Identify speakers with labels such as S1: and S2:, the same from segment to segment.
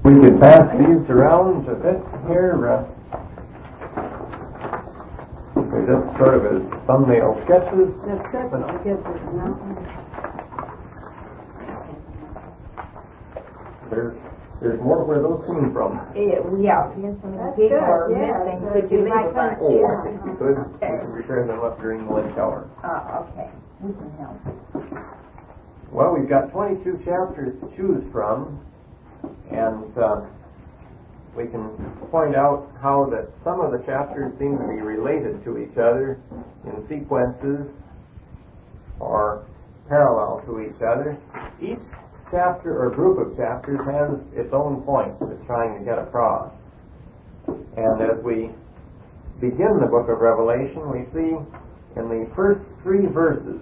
S1: We could pass these around a bit here. They're just sort of as thumbnail sketches.
S2: That's good. I'll give this now.
S1: There's more where those came from.
S3: Yeah.
S2: That's
S3: People
S2: good,
S3: are
S2: yeah.
S3: missing. Could you leave a bunch?
S1: Oh, I think we could. We can return them up during the lunch hour.
S3: Okay. We can help.
S1: Well, we've got 22 chapters to choose from, and we can point out how that some of the chapters seem to be related to each other in sequences or parallel to each other. Each chapter or group of chapters has its own point it's trying to get across. And as we begin the book of Revelation, we see in the first 3 verses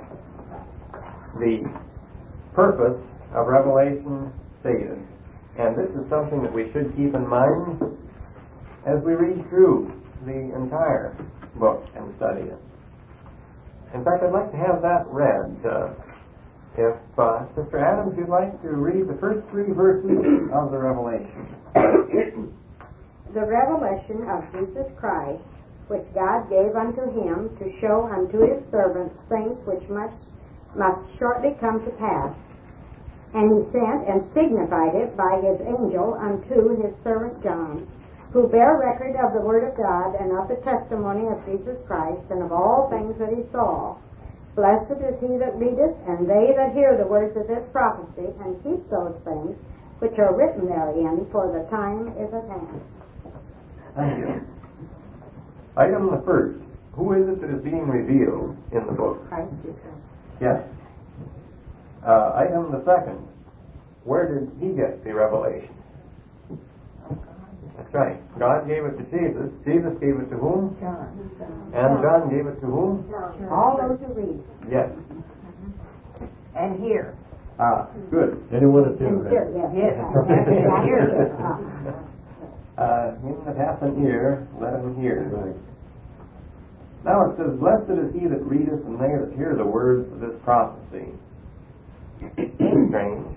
S1: the purpose of Revelation stated. And this is something that we should keep in mind as we read through the entire book and study it. In fact, I'd like to have that read. If Sister Adams, you'd like to read the first 3 verses of the Revelation.
S2: The revelation of Jesus Christ, which God gave unto him to show unto his servants things which must shortly come to pass. And he sent and signified it by his angel unto his servant John, who bare record of the word of God and of the testimony of Jesus Christ and of all things that he saw. Blessed is he that readeth, and they that hear the words of this prophecy, and keep those things which are written therein, for the time is at hand.
S1: Thank you. Item the first. Who is it that is being revealed in the book?
S2: Christ Jesus.
S1: Yes. Item the second. Where did he get the revelation? That's right. God gave it to Jesus. Jesus gave it to whom?
S3: John.
S1: And John gave it to whom?
S2: All those who read.
S1: Yes.
S3: And here.
S1: Good.
S4: Anyone at
S2: And here, yes.
S3: Yes.
S1: Him that hath an ear, let him hear.
S4: Right.
S1: Now it says, blessed is he that readeth, and they that hear the words of this prophecy. Strange.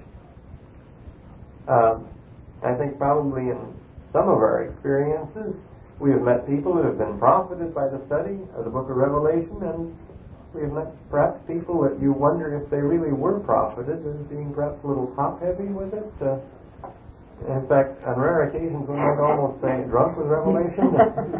S1: I think probably in some of our experiences, we have met people who have been profited by the study of the book of Revelation, and we have met perhaps people that you wonder if they really were profited as being perhaps a little top-heavy with it. In fact, on rare occasions, one might almost say drunk with Revelation.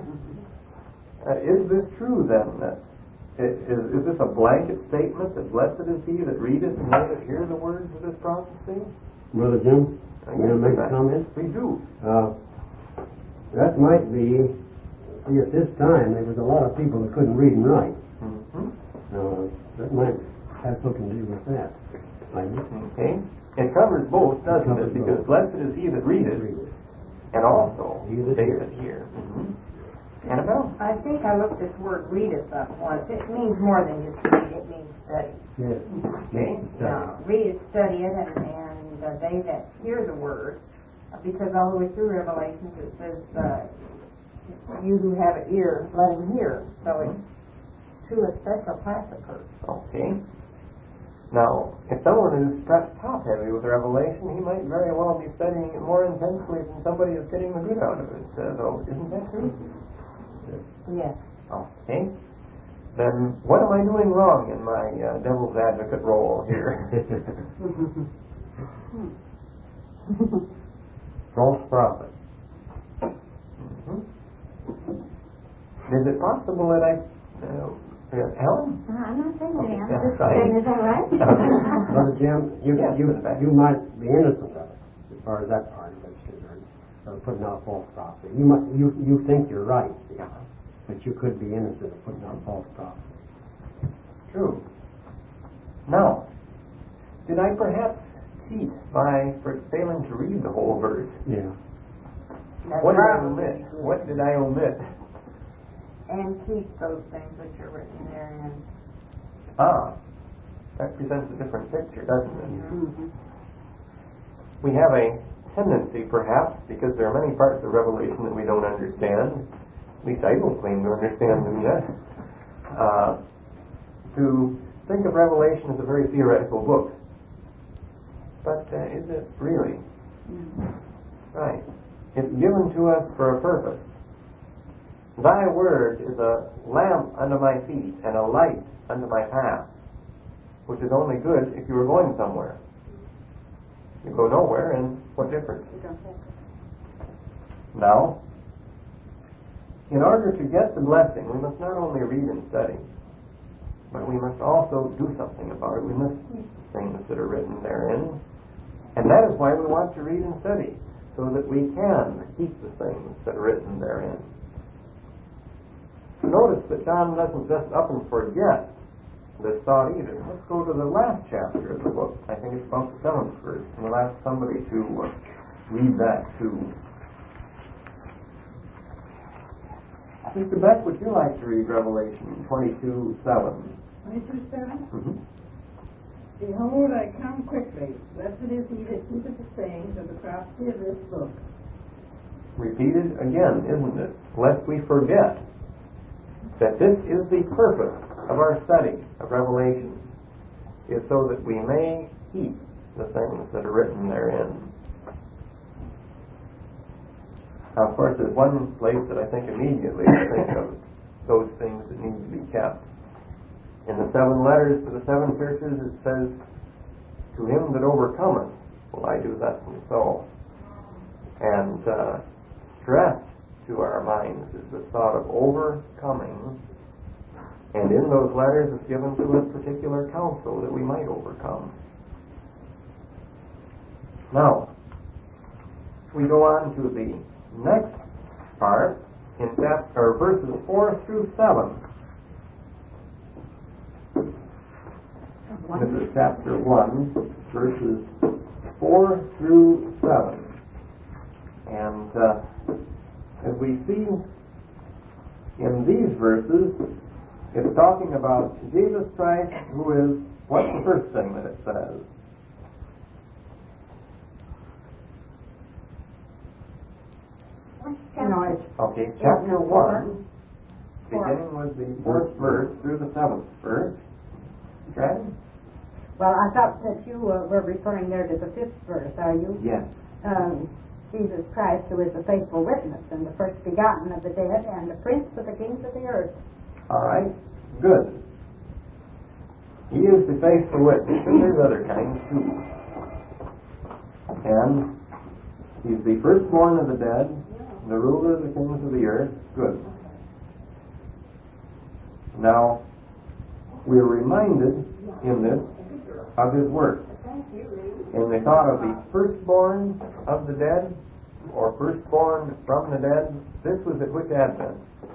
S1: Is this true then? Is this a blanket statement that blessed is he that readeth and they that hear the words of this prophecy?
S4: Brother Jim, you want to make a comment?
S1: We do.
S4: That might be, see, at this time there was a lot of people that couldn't read and write.
S1: Mm-hmm.
S4: That might have something to do with that.
S1: Okay. It covers both, doesn't it? Because blessed is he that readeth, and also they that hear. Mm-hmm. Annabelle?
S3: I think I looked this word readeth up once. It means more than just read. It means study.
S4: Yes.
S1: Okay.
S3: Read it, study it, and they that hear the word. Because all the way through Revelations it says, you who have an ear, let him hear. So it's to a special class of person.
S1: Okay. Now, if someone is perhaps top-heavy with Revelation, he might very well be studying it more intensely than somebody is getting the good out of it, though. Isn't that true?
S3: Yes.
S1: Okay. Then what am I doing wrong in my devil's advocate role here? False prophet. Mm-hmm. Is it possible that Ellen?
S2: I'm not saying that.
S1: Okay,
S2: I'm just
S1: right.
S2: saying, is that right?
S4: Brother Jim, you might be innocent of it, as far as that part of it's concerned, of putting out false prophecy. You think you're right, but you could be innocent of putting out false prophecy.
S1: True. Now, did I perhaps cheat by failing to read the whole verse?
S4: Yeah.
S1: What did I omit? What did I omit?
S3: And keep those things which are written therein.
S1: That presents a different picture, doesn't it?
S2: Mm-hmm.
S1: We have a tendency, perhaps, because there are many parts of Revelation that we don't understand, at least I don't claim to understand them yet, to think of Revelation as a very theoretical book. But is it really? It's given to us for a purpose. Thy word is a lamp unto my feet and a light unto my path, which is only good if you were going somewhere. You go nowhere, and what difference? Now, in order to get the blessing, we must not only read and study, but we must also do something about it. We must keep the things that are written therein. And that is why we want to read and study, so that we can keep the things that are written therein. Notice that John doesn't just up and forget this thought either. Let's go to the last chapter of the book. I think it's about the 7th verse. And we'll ask somebody to read that too. Mr. Beck, would you like to read Revelation 22:7?
S5: 22:7?
S1: Mm-hmm.
S5: Behold, I come quickly. Blessed is he that keepeth the sayings of the prophecy of this book.
S1: Repeated again, isn't it? Lest we forget that this is the purpose of our study of Revelation, is so that we may keep the things that are written therein. Now, of course, there's one place that I think immediately I think of those things that need to be kept. In the 7 letters to the 7 churches, it says, to him that overcometh will I do thus and so. And stressed to our minds is the thought of overcoming. And in those letters is given to us particular counsel that we might overcome. Now, we go on to the next part in verses 4 through 7. This is chapter 1, verses 4 through 7. And as we see in these verses, it's talking about Jesus Christ, who is, what's the first thing that it says? Okay, chapter 1, beginning with the 4th verse through the 7th verse. Okay?
S2: Well, I thought that you were referring there to the 5th verse, are you?
S1: Yes.
S2: Jesus Christ, who is the faithful witness and the first begotten of the dead and the prince of the kings of the earth.
S1: All right, good. He is the faithful witness, and there's other kinds too. And he's the firstborn of the dead, the ruler of the kings of the earth. Good. Now, we're reminded in this of his work. And they thought of the firstborn of the dead, or firstborn from the dead. This was at which Advent?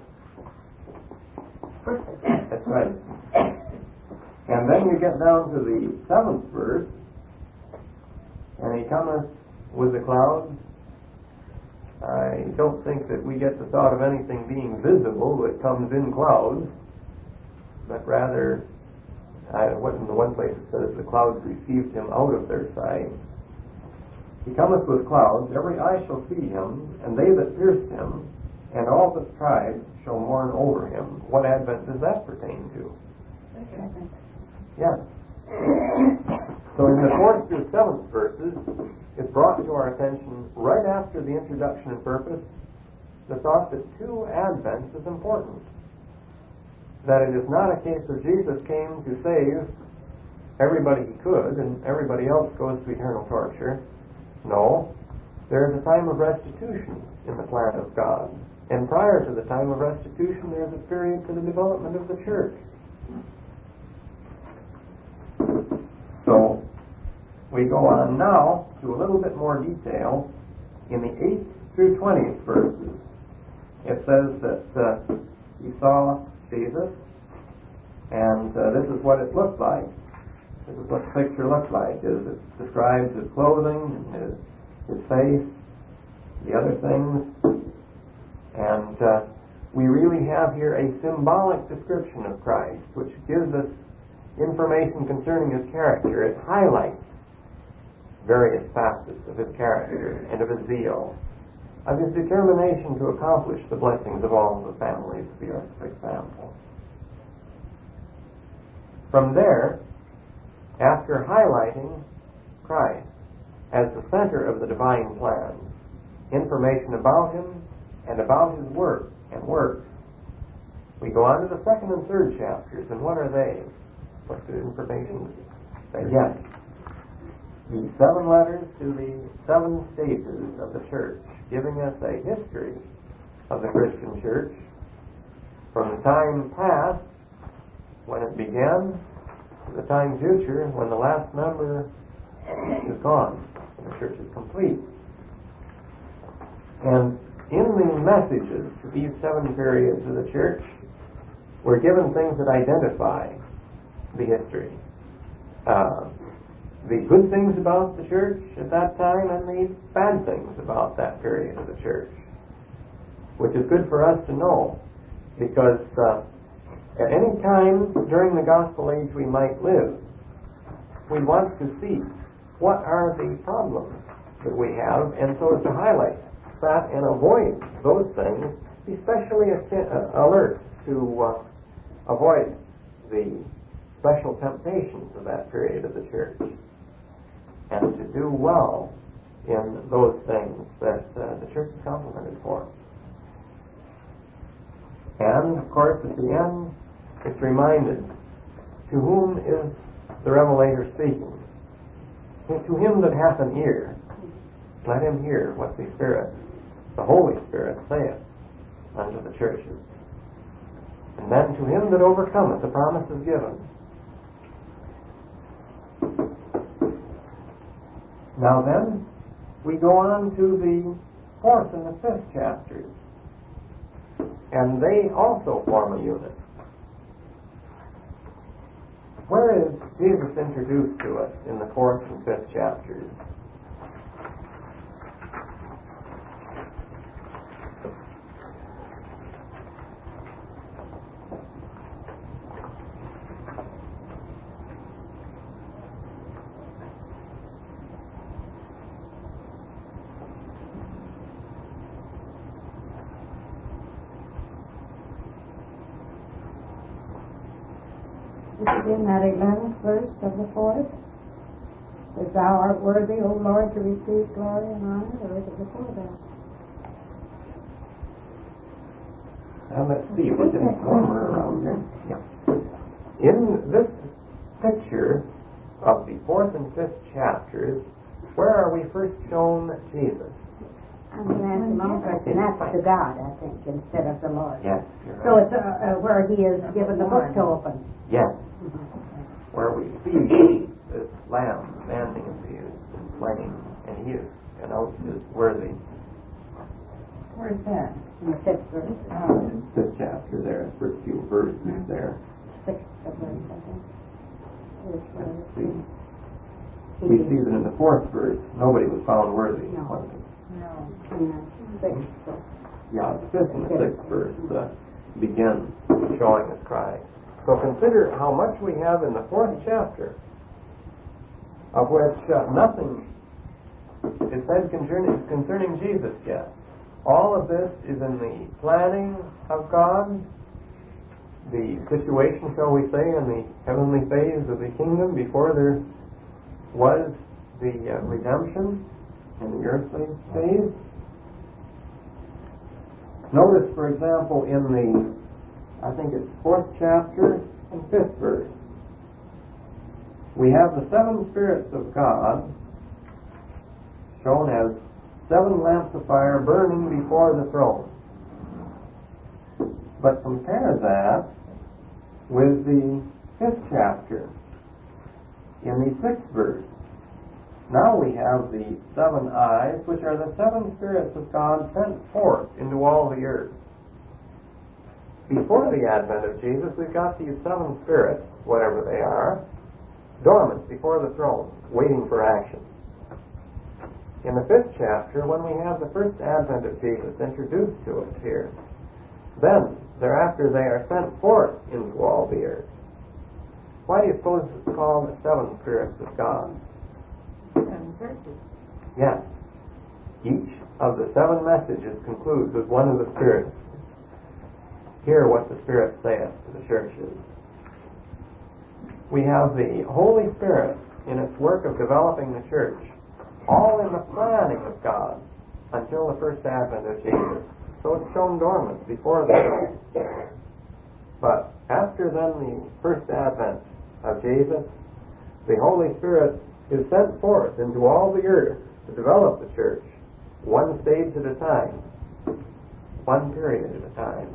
S1: That's right. And then you get down to the 7th verse, and he cometh with the clouds. I don't think that we get the thought of anything being visible that comes in clouds, but rather, in the one place it says the clouds received him out of their sight. He cometh with clouds, every eye shall see him, and they that pierced him, and all the tribes shall mourn over him. What Advent does that pertain to? Yes. So in the 4th through 7th verses, it's brought to our attention right after the introduction and purpose, the thought that 2 Advents is important. That it is not a case of Jesus came to save everybody he could and everybody else goes to eternal torture. No, there is a time of restitution in the plan of God. And prior to the time of restitution, there is a period for the development of the church. So, we go on now to a little bit more detail in the 8th through 20th verses. It says that he saw Jesus, and this is what it looked like. This is what the picture looked like. It describes his clothing, his face, the other things, and we really have here a symbolic description of Christ, which gives us information concerning his character. It highlights various facets of his character and of his zeal, of his determination to accomplish the blessings of all the families of the earth, for example. From there, after highlighting Christ as the center of the divine plan, information about him and about his work and works. We go on to the second and third chapters, and what are they? What's the information they get? The 7 letters to the 7 stages of the church, giving us a history of the Christian church from the time past, when it began, to the time future, when the last member is gone, and the church is complete. And in the messages to these 7 periods of the church, we're given things that identify the history. The good things about the church at that time and the bad things about that period of the church, which is good for us to know, because at any time during the gospel age we might live, we want to see what are the problems that we have, and so as to highlight that and avoid those things, be especially alert to avoid the special temptations of that period of the church, and to do well in those things that the church is complimented for. And, of course, at the end, it's reminded, to whom is the Revelator speaking? To him that hath an ear, let him hear what the Spirit, the Holy Spirit, saith unto the churches. And then to him that overcometh, the promise is given. Now then, we go on to the 4th and the 5th chapters, and they also form a unit. Where is Jesus introduced to us in the 4th and 5th chapters?
S2: In that 11th verse of the 4th, as thou art worthy, O Lord, to receive glory and honor, or is it before that?
S1: Now let's see if we can former around there. Yeah. In this picture of the 4th and 5th chapters, where are we first shown Jesus?
S2: I'm going to ask the long question. That's to God, I think, instead of the Lord.
S1: Yes, you're
S2: So
S1: right.
S2: it's where he is given the book to open.
S1: Yes. Where we see this lamb standing and he is slain, and he is announced as worthy.
S3: Where's that?
S2: In the 5th verse.
S1: In this chapter there, first few verses there.
S2: 6th verse, I think.
S1: Let's see. We see that in the 4th verse, nobody was found worthy.
S2: No.
S1: Was it?
S3: No.
S2: In the 6th verse.
S1: Yeah, the 5th and the 6th verse begin showing us Christ. So consider how much we have in the 4th chapter, of which nothing is said concerning Jesus yet. All of this is in the planning of God, the situation, shall we say, in the heavenly phase of the kingdom before there was the redemption in the earthly phase. Notice, for example, in the, I think it's 4th chapter and 5th verse, we have the 7 spirits of God shown as 7 lamps of fire burning before the throne. But compare that with the 5th chapter in the 6th verse. Now we have the 7 eyes, which are the 7 spirits of God sent forth into all the earth. Before the advent of Jesus, we've got these 7 spirits, whatever they are, dormant before the throne, waiting for action. In the 5th chapter, when we have the first advent of Jesus introduced to us here, then, thereafter, they are sent forth into all the earth. Why do you suppose it's called the 7 spirits of God?
S3: 7 churches.
S1: Yes. Each of the 7 messages concludes with one of the spirits. Hear what the Spirit saith to the churches. We have the Holy Spirit in its work of developing the church, all in the planning of God, until the first advent of Jesus. So it's shown dormant before that. But after then the first advent of Jesus, the Holy Spirit is sent forth into all the earth to develop the church, one stage at a time, one period at a time.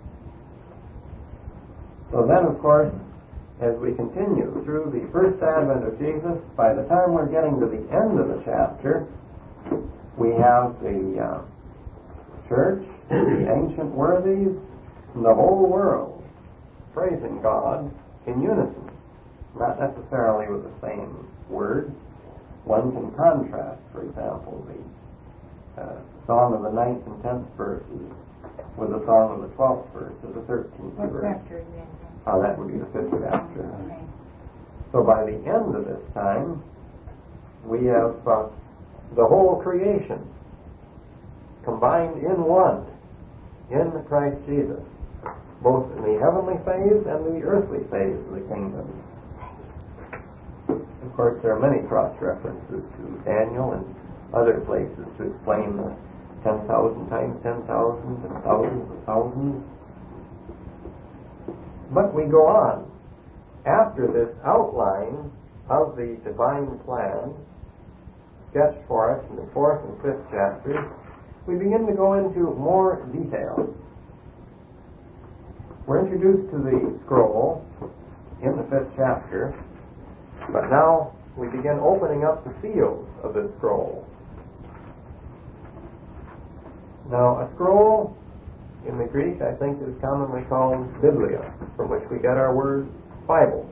S1: So then, of course, as we continue through the first advent of Jesus, by the time we're getting to the end of the chapter, we have the church, the ancient worthies, and the whole world praising God in unison, not necessarily with the same words. One can contrast, for example, the song of the 9th and 10th verses with the song of the 12th verse or the 13th
S3: What
S1: verse.
S3: chapter is it?
S1: That would be the 5th chapter.
S3: Okay.
S1: So by the end of this time, we have the whole creation combined in one, in Christ Jesus, both in the heavenly phase and the earthly phase of the kingdom. Of course, there are many cross-references to Daniel and other places to explain the 10,000 times 10,000 and thousands of thousands. But we go on. After this outline of the divine plan sketched for us in the 4th and 5th chapters, we begin to go into more detail. We're introduced to the scroll in the 5th chapter, but now we begin opening up the seals of this scroll. Now, a scroll in the Greek, I think, is commonly called Biblia, from which we get our word Bible.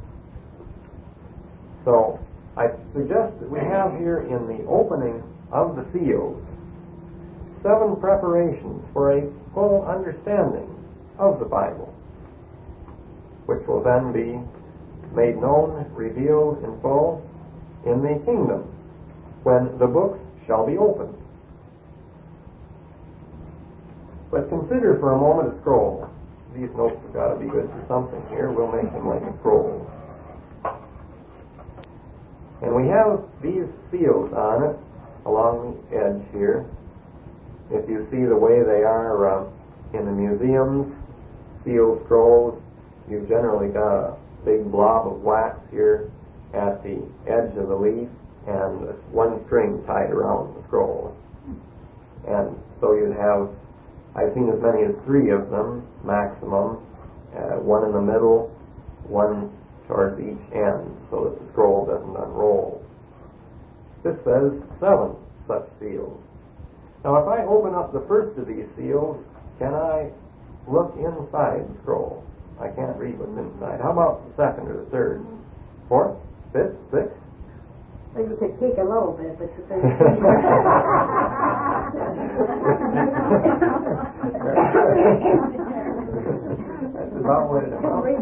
S1: So, I suggest that we have here in the opening of the seals 7 preparations for a full understanding of the Bible, which will then be made known, revealed in full in the kingdom, when the books shall be opened. But consider for a moment a scroll. These notes have got to be good for something here. We'll make them like a scroll. And we have these seals on it along the edge here. If you see the way they are in the museums, sealed scrolls, you've generally got a big blob of wax here at the edge of the leaf and one string tied around the scroll. And so you'd have, I've seen as many as 3 of them, maximum, one in the middle, one towards each end, so that the scroll doesn't unroll. This says 7 such seals. Now, if I open up the first of these seals, can I look inside the scroll? I can't read what's inside. How about the second or the third? 4th? 5th? 6th?
S2: Well, you could peek a little bit, but you couldn't.
S1: That's about what it amounts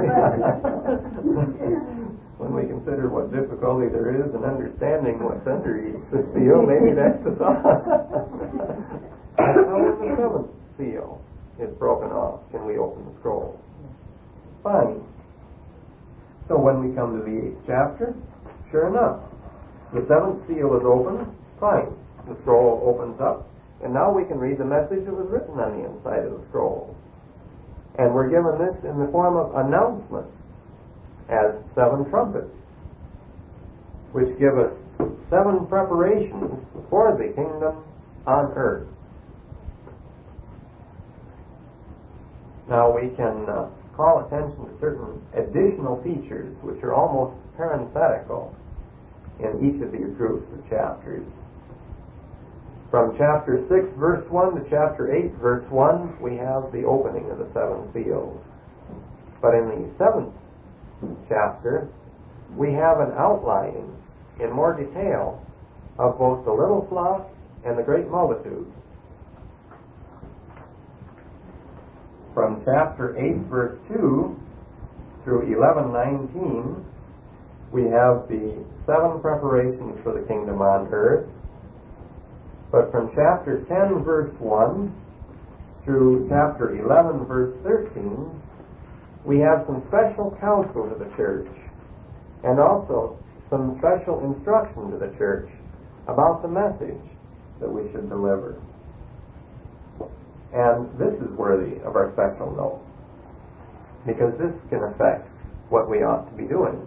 S1: to. When we consider what difficulty there is in understanding what's under each seal, maybe that's the thought. That's how when the 7th seal is broken off, can we open the scroll? Fine. So when we come to the 8th chapter, sure enough, the 7th seal is open. Fine. The scroll opens up, and now we can read the message that was written on the inside of the scroll. And we're given this in the form of announcements as 7 trumpets, which give us 7 preparations for the kingdom on earth. Now we can call attention to certain additional features which are almost parenthetical in each of these groups of chapters. From chapter 6, verse 1 to chapter 8, verse 1, we have the opening of the 7 seals. But in the 7th chapter, we have an outlining in more detail of both the little flock and the great multitude. From chapter 8, verse 2 through 11:19, we have the 7 preparations for the kingdom on earth. But from chapter 10, verse 1 through chapter 11, verse 13, we have some special counsel to the church and also some special instruction to the church about the message that we should deliver. And this is worthy of our special note, because this can affect what we ought to be doing.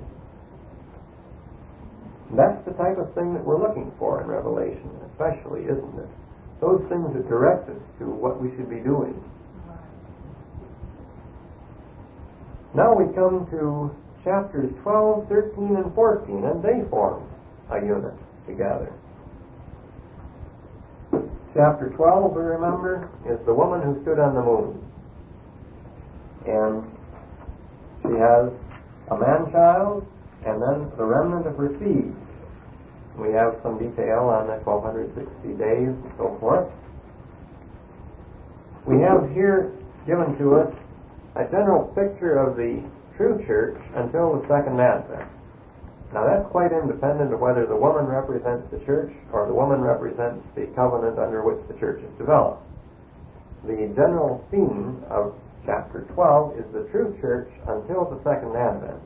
S1: That's the type of thing that we're looking for in Revelation, especially, isn't it? Those things that direct us to what we should be doing. Now we come to chapters 12, 13, and 14, and they form a unit together. Chapter 12, we remember, is the woman who stood on the moon. And she has a man-child, and then the remnant of her seed. We have some detail on the 1260 days and so forth. We have here given to us a general picture of the true church until the second advent. Now that's quite independent of whether the woman represents the church or the woman represents the covenant under which the church is developed. The general theme of chapter 12 is the true church until the second advent.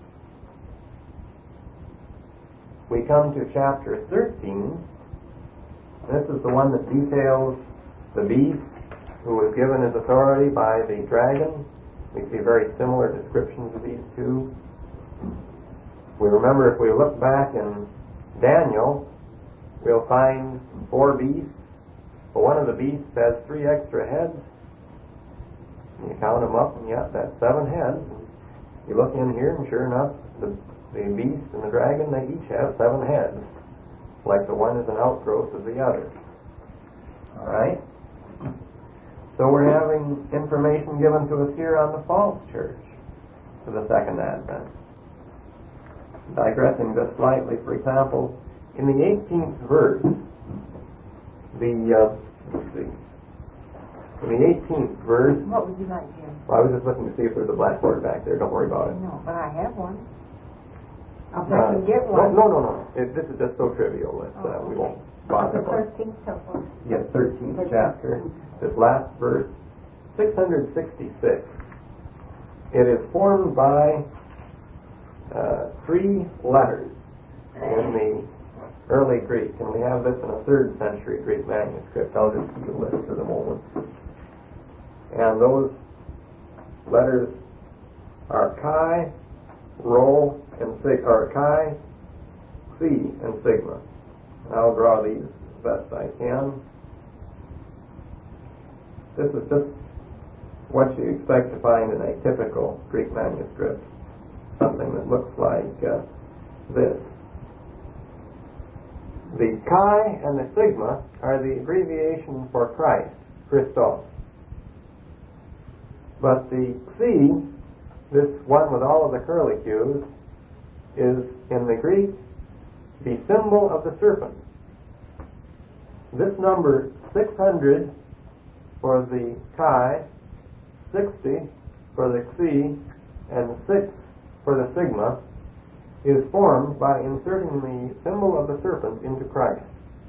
S1: We come to chapter 13. This is the one that details the beast who was given his authority by the dragon. We see very similar descriptions of these two. We remember, if we look back in Daniel, we'll find 4 beasts. But one of the beasts has 3 extra heads. And you count them up, and yet that's 7 heads. And you look in here, and sure enough, the beast and the dragon, they each have 7 heads. Like the one is an outgrowth of the other. All right? So we're having information given to us here on the false church for the second advent. Digressing just slightly, for example, in the 18th verse, in the 18th verse...
S3: What would you like, Jim?
S1: Well, I was just looking to see if there's a blackboard back there. Don't worry about it.
S3: No, but I have one. I'll have to get one.
S1: No. This is just so trivial that we won't bother.
S3: The 13th so far.
S1: Yes, 13th chapter. This last verse, 666. It is formed by 3 letters in the early Greek, and we have this in a 3rd century Greek manuscript. I'll just keep a list for the moment. And those letters are chi, rho, and chi, psi, and sigma. I'll draw these as best I can. This is just what you expect to find in a typical Greek manuscript. Something that looks like this. The chi and the sigma are the abbreviation for Christ, Christos. But the psi, this one with all of the curlicues, is in the Greek the symbol of the serpent. This number 600 for the chi, 60 for the psi, and 6 for the sigma is formed by inserting the symbol of the serpent into Christ.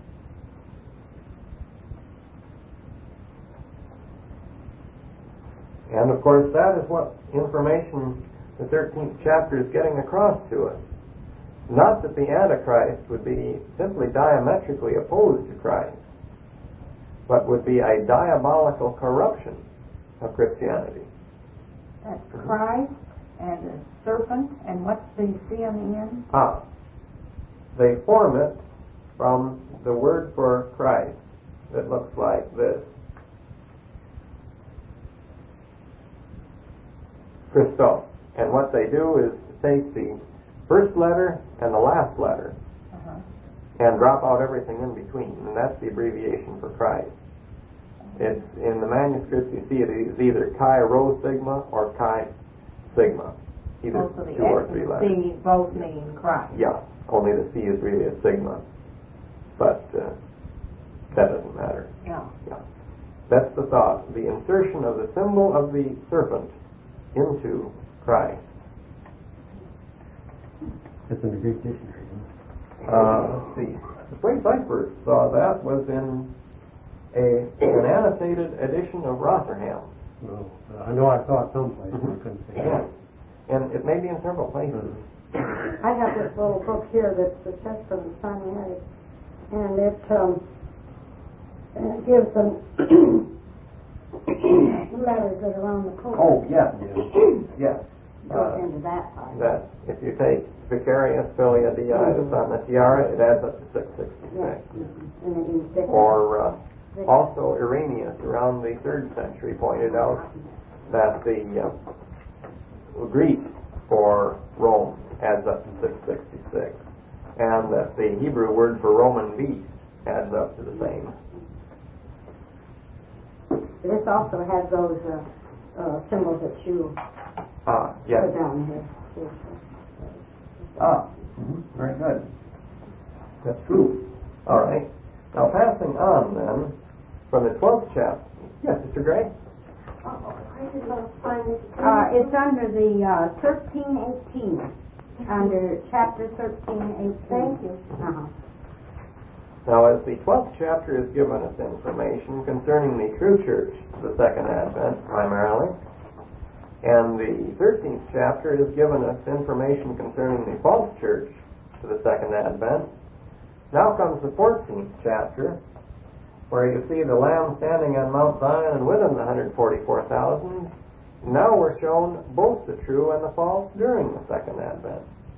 S1: And of course that is what information the 13th chapter is getting across to us. Not that the Antichrist would be simply diametrically opposed to Christ, but would be a diabolical corruption of Christianity.
S3: That's Christ and the serpent, and what's the C on the end?
S1: They form it from the word for Christ that looks like this. Christos. And what they do is take the first letter and the last letter and drop out everything in between, and that's the abbreviation for Christ. It's in the manuscripts, you see it is either chi rho sigma or chi sigma, either
S3: So the
S1: 2 or
S3: X
S1: 3
S3: and
S1: letters.
S3: C both mean Christ.
S1: Yeah, only the C is really a sigma, but that doesn't matter.
S3: No.
S1: Yeah, that's the thought. The insertion of the symbol of the serpent into Christ.
S4: It's in the Greek dictionary.
S1: Let's see. The place I first saw that was in an annotated edition of Rotherham.
S4: No, I know I saw it someplace. I couldn't see it.
S1: Yeah. And it may be in several places.
S2: I have this little book here that's the Chesterton Sun Edge, and it it gives them letters that are on the post.
S1: Oh, yes. Yes.
S2: Goes into that part.
S1: That if you take Vicarious Filia Dei, that's on the tiara, it adds up to 666.
S2: Yes. And then you stick
S1: Or also Irenaeus around the 3rd century pointed out that the Greek for Rome adds up to 666, and that the Hebrew word for Roman beast adds up to the same.
S2: This also has those symbols that you
S1: Yes.
S2: put down here.
S1: Very good. That's true. All right. Now, passing on then from the 12th chapter. Yes, Mr. Gray?
S2: It's under the 1318, under chapter 1318.
S3: Thank you.
S2: Uh-huh.
S1: Now, as the 12th chapter has given us information concerning the true church, the Second Advent primarily, and the 13th chapter has given us information concerning the false church to the Second Advent, now comes the 14th chapter, where you see the Lamb standing on Mount Zion and with him the 144,000. Now we're shown both the true and the false during the Second Advent.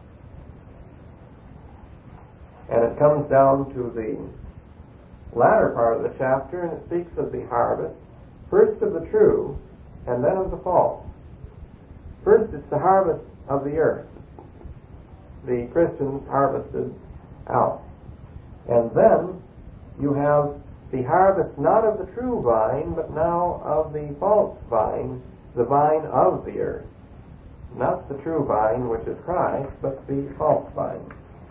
S1: And it comes down to the latter part of the chapter, and it speaks of the harvest, first of the true, and then of the false. First, it's the harvest of the earth. The Christians harvested out. And then you have the harvest not of the true vine, but now of the false vine, the vine of the earth. Not the true vine, which is Christ, but the false vine.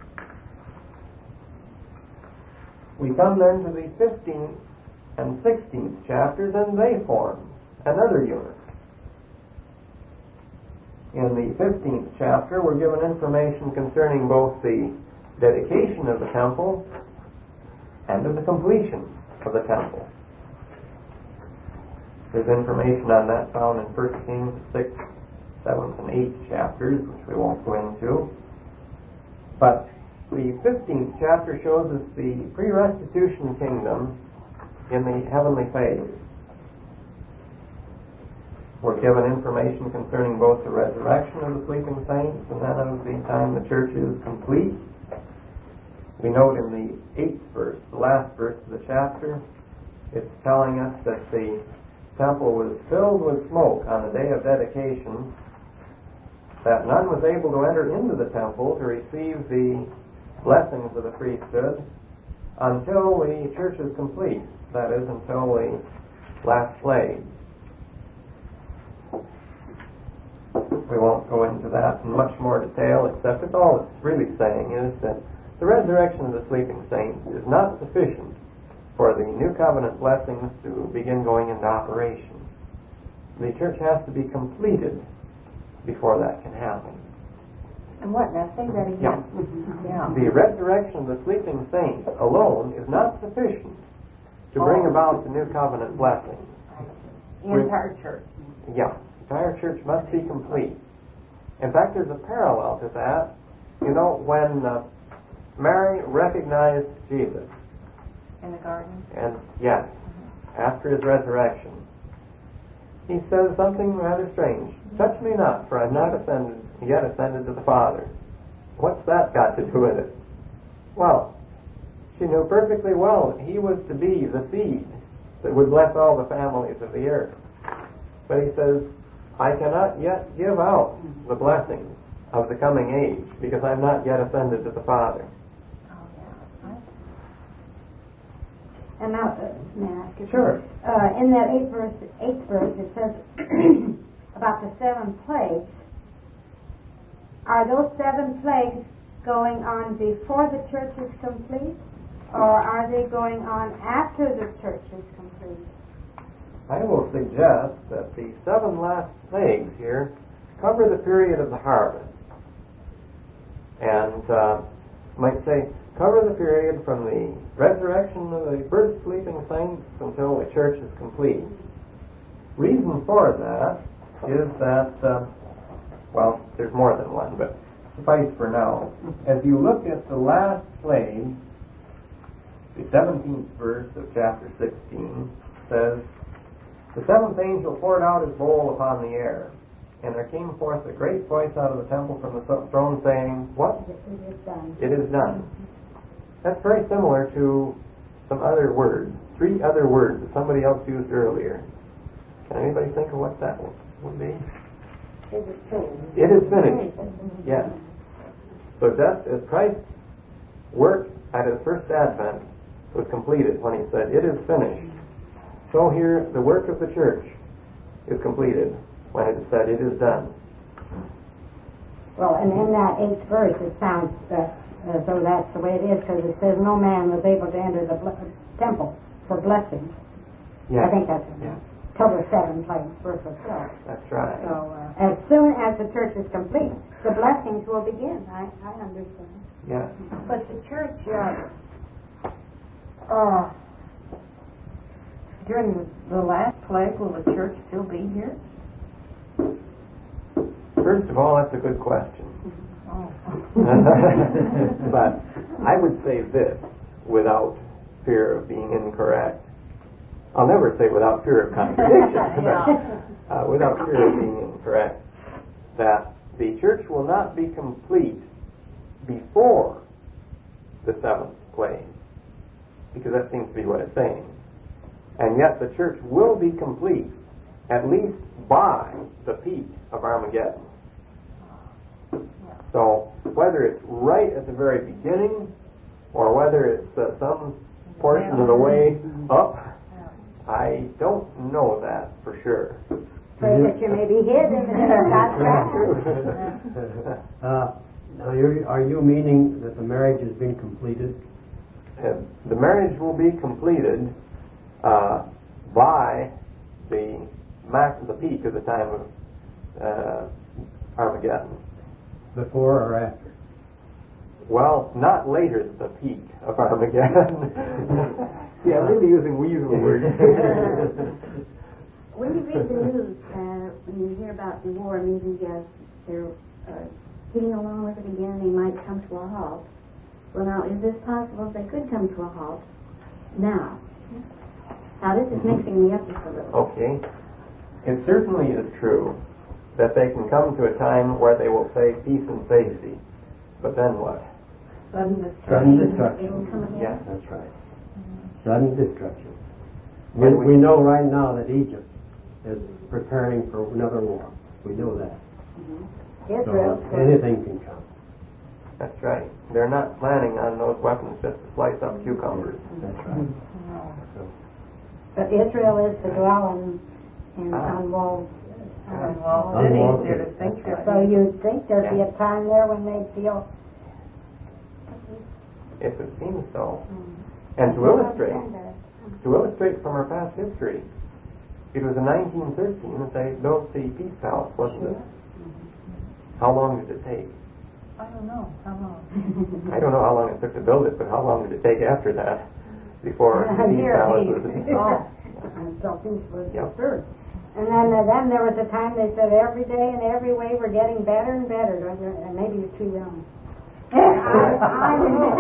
S1: We come then to the 15th and 16th chapters, and they form another unit. In the 15th chapter, we're given information concerning both the dedication of the temple and of the completion of the temple. There's information on that found in 1 Kings 6, 7th, and 8th chapters, which we won't go into. But the 15th chapter shows us the pre-restitution kingdom in the heavenly phase. We're given information concerning both the resurrection of the sleeping saints and then of the time the church is complete. We note in the 8th verse, the last verse of the chapter, it's telling us that the temple was filled with smoke on the day of dedication, that none was able to enter into the temple to receive the blessings of the priesthood until the church is complete, that is, until the last plague. We won't go into that in much more detail, except that all it's really saying is that the resurrection of the sleeping saints is not sufficient for the new covenant blessings to begin going into operation. The church has to be completed before that can happen.
S3: And what? Now say that again.
S1: Yeah. The resurrection of the sleeping saints alone is not sufficient to bring about the new covenant blessings.
S3: The entire church.
S1: Yeah. The entire church must be complete. In fact, there's a parallel to that. You know, when Mary recognized Jesus.
S3: In the garden?
S1: And yes, after his resurrection, he says something rather strange. Touch me not, for I'm not yet ascended to the Father. What's that got to do with it? Well, she knew perfectly well that he was to be the seed that would bless all the families of the earth. But he says, I cannot yet give out the blessings of the coming age because I'm not yet ascended to the Father.
S2: And now, may I ask you?
S1: Sure.
S2: In that 8th verse, it says about the 7 plagues. Are those 7 plagues going on before the church is complete, or are they going on after the church is complete?
S1: I will suggest that the 7 last plagues here cover the period of the harvest. And might say, cover the period from the resurrection of the first sleeping saints until the church is complete. Reason for that is that, well, there's more than one, but suffice for now. As you look at the last plague, The 17th verse of chapter 16 says, "The seventh angel poured out his bowl upon the air, and there came forth a great voice out of the temple from the throne saying," what?
S2: It is done.
S1: It is done. That's very similar to some other words, 3 other words that somebody else used earlier. Can anybody think of what that would be?
S2: It is finished.
S1: It is finished. Yes. So just as Christ's work at his first advent was completed when he said, "It is finished," so here the work of the church is completed when it is said, "It is done."
S2: Well, and in that 8th verse, it sounds as though that's the way it is, because it says no man was able to enter the temple for blessing.
S1: Yes.
S2: I think that's
S1: Yes.
S2: till the 7th verse fulfilled.
S1: That's right.
S2: So as soon as the church is complete, the blessings will begin. I understand.
S1: Yes.
S3: But the church, during the last plague, will the church still be here?
S1: First of all, that's a good question.
S3: Oh.
S1: But I would say this, without fear of being incorrect. I'll never say without fear of contradiction, but without fear of being incorrect, that the church will not be complete before the 7th plague, because that seems to be what it's saying. And yet the church will be complete at least by the peak of Armageddon. So whether it's right at the very beginning or whether it's some portion of the way up, I don't know that for sure.
S2: Pray that you may be hid in God's wrath.
S4: Are you meaning that the marriage has been completed?
S1: The marriage will be completed by the peak of the time of Armageddon.
S4: Before or after?
S1: Well, not later than the peak of Armageddon. Yeah, I'm really using weasel words.
S6: When you read the news, when you hear about the war, maybe they're getting along with it again, they might come to a halt. Well, now, is this possible they could come to a halt now? Now, this is mixing me up just a little.
S1: Okay. It certainly is true that they can come to a time where they will say peace and safety. But then what?
S3: Sudden destruction.
S4: Sudden destruction.
S6: It'll come again?
S1: Yeah.
S4: That's right. Sudden destruction. We know right now that Egypt is preparing for another war. We know that.
S2: Israel.
S4: So anything can come.
S1: That's right. They're not planning on those weapons just to slice up cucumbers.
S4: That's right.
S2: But Israel is to dwell in unwalled
S3: Unwalled cities. They're to think that.
S2: So you'd think there'd be a time there when they'd feel.
S1: If it seems so. And to illustrate from our past history, it was in 1913 that they built the Peace Palace, wasn't it? How long did it take?
S3: I don't know. How long?
S1: I don't know how long it took to build it, but how long did it take after that before the Peace Palace was
S2: Until peace was
S1: Yep.
S2: restored. And then there was a time they said every day in every way we're getting better and better. And maybe you're too young.
S3: I don't know.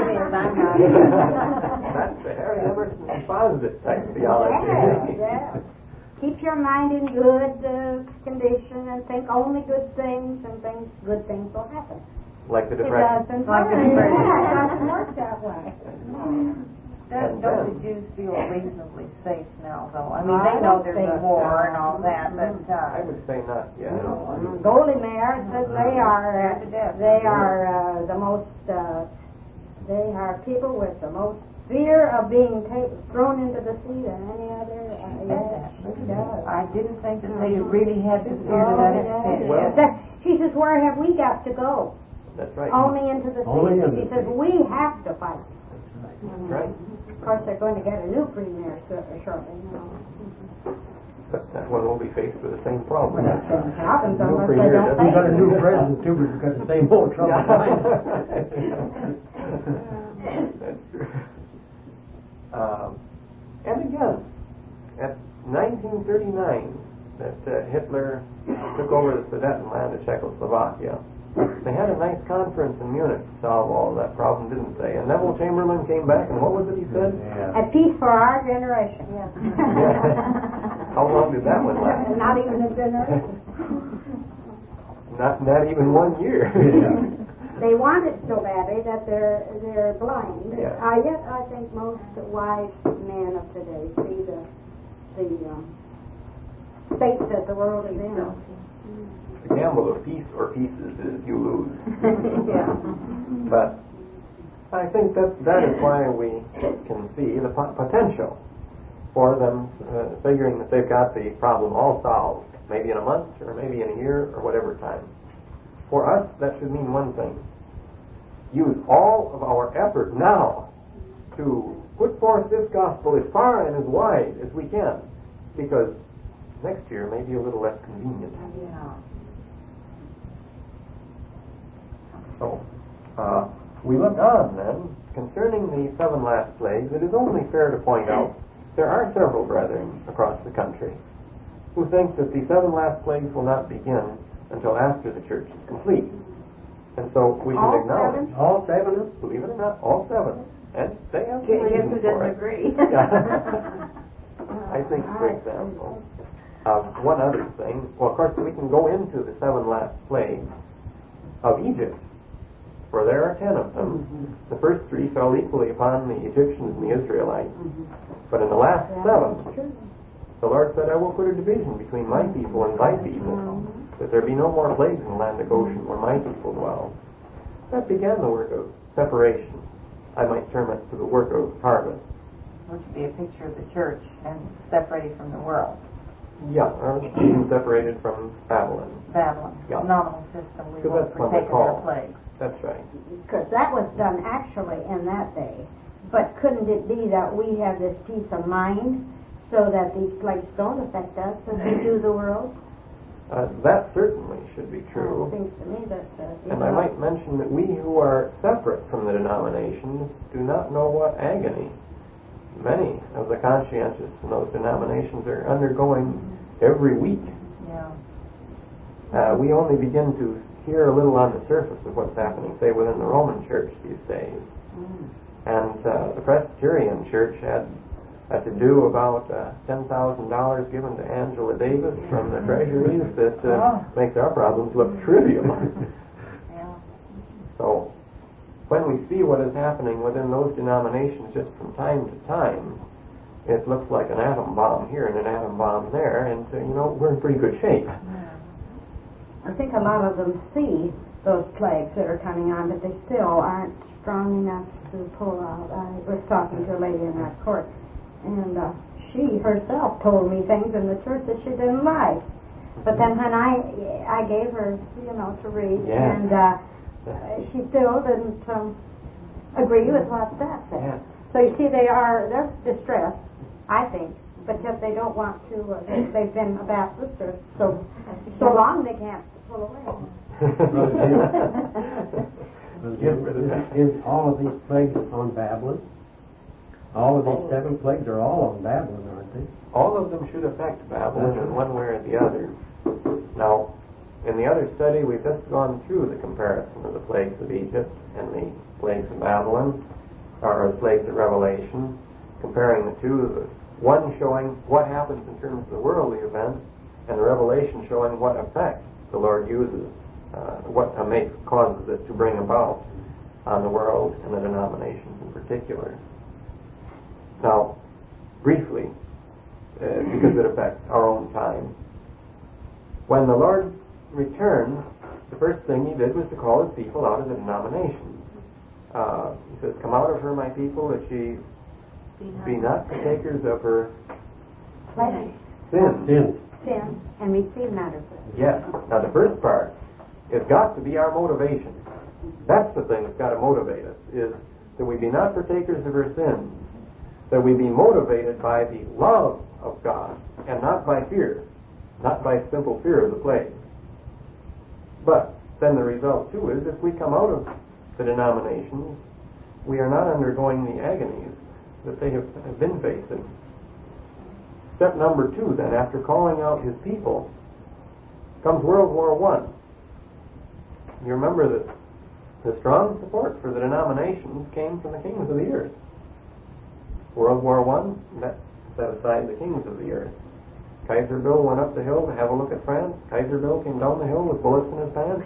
S1: That's the Harry Emerson positive type theology.
S2: Yeah. Keep your mind in good condition and think only good things, and good things will happen.
S1: Like the
S2: It
S1: Depression.
S2: doesn't.
S3: Like the Depression.
S2: Yeah, it doesn't work that way.
S1: And
S3: Don't
S1: then-
S3: the Jews feel reasonably safe now, though? I mean, they know there's a war and all that, but
S1: I would say not yet.
S2: Goldie Mayer says they are the most they are people with the most fear of being thrown into the sea than any other. Yes, she does.
S3: I didn't think that they really had to fear to that extent.
S1: Well-
S2: She says, where have we got to go?
S1: That's right.
S2: Only into the sea.
S4: Only into
S2: She
S4: the
S2: says,
S4: sea.
S2: we have to fight.
S1: That's right.
S2: Of course, they're going to get a new premier shortly.
S1: But that one will be faced with the same problem.
S2: Happens
S1: New
S2: unless they
S1: premier
S2: don't
S1: doesn't-
S4: We got a
S2: pay.
S4: new president too, but we've got the same old trouble.
S1: That's true. And again, at 1939, that Hitler took over the Sudetenland of Czechoslovakia, They had a nice conference in Munich to solve all of that problem, didn't they? And Neville Chamberlain came back, and what was it he said?
S4: Yeah.
S2: A peace for our generation.
S1: How long did that one last?
S2: Not even a generation.
S1: Not even 1 year.
S2: They want it so badly that they're blind.
S1: Yeah.
S2: Yet I think most wise men of today see the state that the world is in.
S1: The gamble of peace or pieces is you lose.
S2: Yeah.
S1: But I think that is why we can see the potential for them figuring that they've got the problem all solved, maybe in a month or maybe in a year or whatever time. For us, that should mean one thing. Use all of our effort now to put forth this gospel as far and as wide as we can, because next year may be a little less convenient.
S3: Yeah.
S1: So, we look on then, concerning the 7 last plagues, it is only fair to point out there are several brethren across the country who think that the 7 last plagues will not begin until after the church is complete. And so we should acknowledge,
S4: All 7?
S1: believe it or not, all 7. And they have some
S3: Guess
S1: reasons
S3: who
S1: for
S3: doesn't
S1: it.
S3: agree?
S1: I think, for example, one other thing, well, of course, we can go into the 7 last plagues of Egypt, for there are 10 of them. The first 3 fell equally upon the Egyptians and the Israelites. But in the last 7, the Lord said, I will put a division between my people and thy people, that there be no more plagues in the land of Goshen where my people dwell. That began the work of separation. I might term it to the work of harvest.
S3: Which would be a picture of the church and separated from the world.
S1: Yeah, or being separated from Babylon.
S3: Babylon,
S1: Yeah.
S3: nominal system, we
S1: Because
S3: won't
S1: that's what they
S3: partake of
S1: call
S3: their plagues.
S1: That's right.
S2: Because that was done actually in that day. But couldn't it be that we have this peace of mind so that these plagues don't affect us as they do the world?
S1: That certainly should be
S2: It
S1: true.
S2: seems to me that...
S1: And I might mention that we who are separate from the denominations do not know what agony many of the conscientious in those denominations are undergoing every week.
S3: Yeah.
S1: We only begin to hear a little on the surface of what's happening, say, within the Roman Church these days. And the Presbyterian Church had to do about $10,000 given to Angela Davis from the treasuries that makes our problems look trivial.
S3: Yeah.
S1: So when we see what is happening within those denominations just from time to time, it looks like an atom bomb here and an atom bomb there, and we're in pretty good shape.
S2: I think a lot of them see those plagues that are coming on, but they still aren't strong enough to pull out. I was talking to a lady in our court, and she herself told me things in the church that she didn't like. But then when I gave her, to read, and she still didn't agree with what that said.
S1: Yeah.
S2: So you see, they're distressed, I think, but yet they don't want to. They've been a Baptist so long they can't pull away.
S4: Is all of these plagues on Babylon? All of these 7 plagues are all on Babylon, aren't they?
S1: All of them should affect Babylon in one way or the other. Now, in the other study, we've just gone through the comparison of the plagues of Egypt and the plagues of Babylon, or the plagues of Revelation, comparing the two, one showing what happens in terms of the worldly events, and the Revelation showing what effect the Lord uses, what causes it to bring about on the world and the denominations in particular. Now, briefly, because it affects our own time, when the Lord returned, the first thing he did was to call his people out of the denominations. He says, come out of her, my people, that ye be not partakers of her sins.
S2: Sin and receive not of it.
S1: Yes. Now the first part has got to be our motivation. That's the thing that's got to motivate us, is that we be not partakers of her sins. That we be motivated by the love of God and not by fear, not by simple fear of the plague. But then the result too is if we come out of the denominations, we are not undergoing the agonies that they have been facing. Step number 2 then, after calling out his people, comes World War I. you remember that the strong support for the denominations came from the kings of the earth. World War I, that set aside the kings of the earth. Kaiser Bill went up the hill to have a look at France. Kaiser Bill came down the hill with bullets in his pants.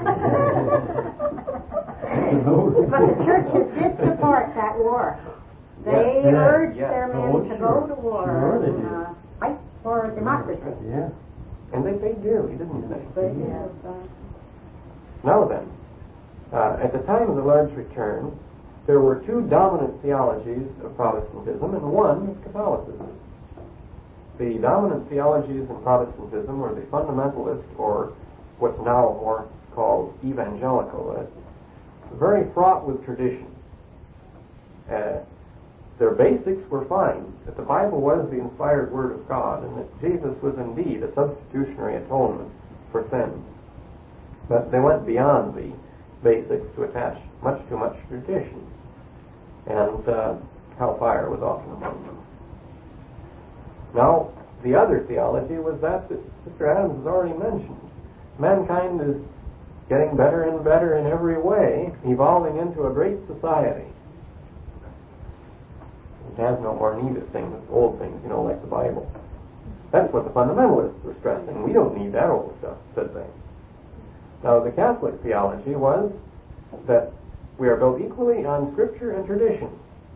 S2: But the churches did support that war. They urged their men to go to war and fight for democracy.
S4: Yeah.
S1: And they paid dearly, didn't they?
S2: They did.
S1: Now then, at the time of the Lord's return, there were two dominant theologies of Protestantism, and one is Catholicism. The dominant theologies in Protestantism were the fundamentalist, or what's now more called evangelical, very fraught with tradition. Their basics were fine, that the Bible was the inspired Word of God, and that Jesus was indeed a substitutionary atonement for sin. But they went beyond the basics to attach much too much tradition, and hellfire was often among them. Now, the other theology was that Sister Adams has already mentioned. Mankind is getting better and better in every way, evolving into a great society. It has no more need of things, old things, like the Bible. That's what the fundamentalists were stressing. We don't need that old stuff, said they. Now, the Catholic theology was that we are built equally on Scripture and tradition.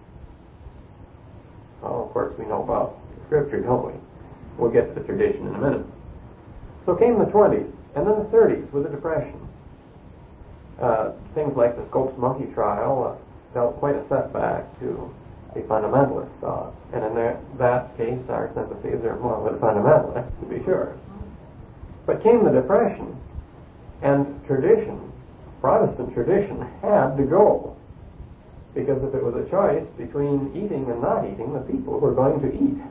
S1: Well, of course, we know about Scripture, don't we? We'll get to the tradition in a minute. So came the 20s, and then the 30s with the Depression. Things like the Scopes monkey trial dealt quite a setback to the fundamentalist thought. And in that case, our sympathies are more with the fundamentalists, to be sure. But came the Depression, and tradition, Protestant tradition, had to go. Because if it was a choice between eating and not eating, the people were going to eat.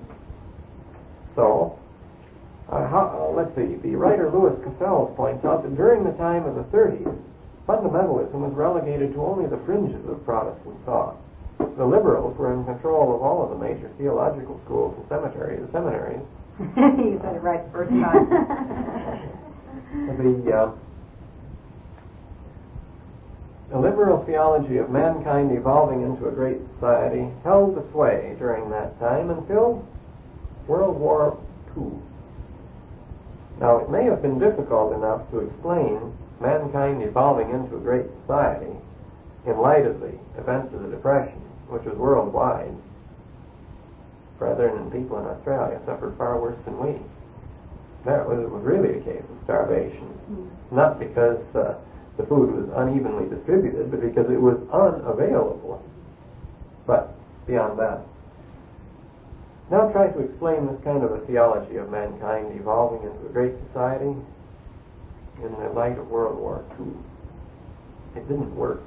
S1: So, let's see, the writer Louis Cassels points out that during the time of the 30s, fundamentalism was relegated to only the fringes of Protestant thought. The liberals were in control of all of the major theological schools and seminaries.
S3: You said it right the first time.
S1: The liberal theology of mankind evolving into a great society held the sway during that time until World War II. Now, it may have been difficult enough to explain mankind evolving into a great society in light of the events of the Depression, which was worldwide. Brethren and people in Australia suffered far worse than we. It was really a case of starvation. Not because the food was unevenly distributed, but because it was unavailable. But beyond that. Now try to explain this kind of a theology of mankind evolving into a great society in the light of World War II. It didn't work.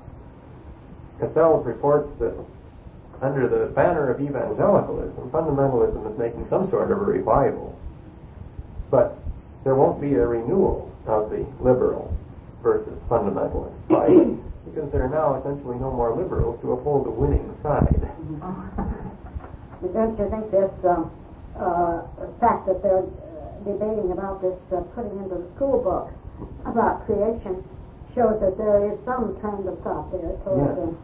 S1: Cassels reports that under the banner of evangelicalism, fundamentalism is making some sort of a revival. But there won't be a renewal of the liberal versus fundamentalist fight, because there are now essentially no more liberals to uphold the winning side.
S2: Don't you think this fact that they're debating about this putting into the school books about creation shows that there is some trend of thought there towards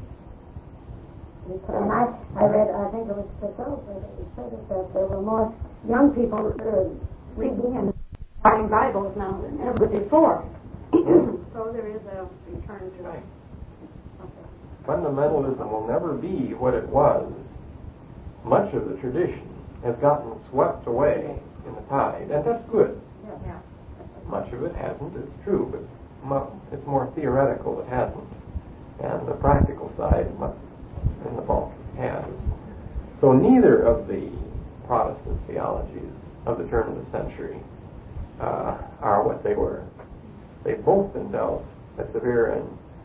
S2: and I read, I think it was Cassels that said that there were more young people reading and buying Bibles now than ever before. So there is a return to it.
S1: Fundamentalism will never be what it was. Much of the tradition has gotten swept away in the tide, and that's good.
S3: Yeah.
S1: Much of it hasn't, it's true, but it's more theoretical, it hasn't. And the practical side, in the bulk, has. So neither of the Protestant theologies of the turn of the century are what they were. They've both been dealt a severe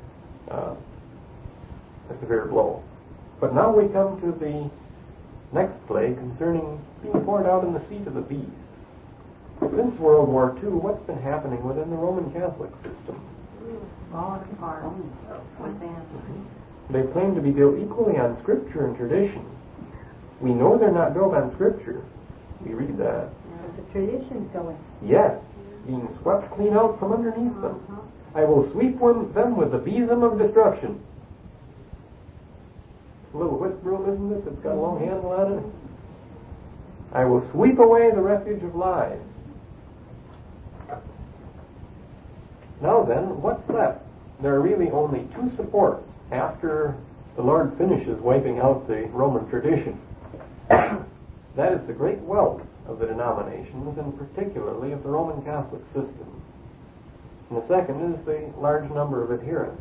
S1: blow. But now we come to the next plague concerning being poured out in the seat of the beast. Since World War II, what's been happening within the Roman Catholic system?
S3: Falling apart within.
S1: They claim to be built equally on Scripture and tradition. We know they're not built on Scripture. We read that.
S2: The tradition's going.
S1: Yes, being swept clean out from underneath them. I will sweep them with the besom of destruction. A little whip broom, isn't it? It's got a long handle on it. I will sweep away the refuge of lies. Now then, what's left? There are really only two supports after the Lord finishes wiping out the Roman tradition. That is the great wealth of the denominations, and particularly of the Roman Catholic system. And the second is the large number of adherents.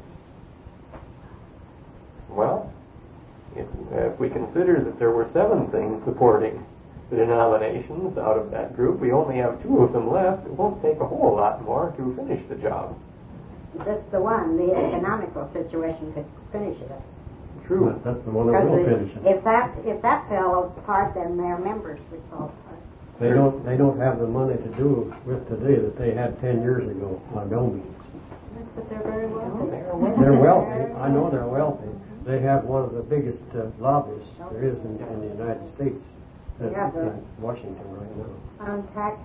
S1: Well, if we consider that there were 7 things supporting the denominations out of that group, we only have 2 of them left. It won't take a whole lot more to finish the job.
S2: That's the one, the economical situation could finish it.
S1: True.
S4: That's the one that will finish it.
S2: If that fell apart, then their members would fall apart.
S4: They don't have the money to do with today that they had 10 years ago, by no means.
S2: But they're very wealthy.
S4: They're wealthy. I know they're wealthy. They have one of the biggest lobbyists there is in the United States. In Washington right now.
S2: Untaxed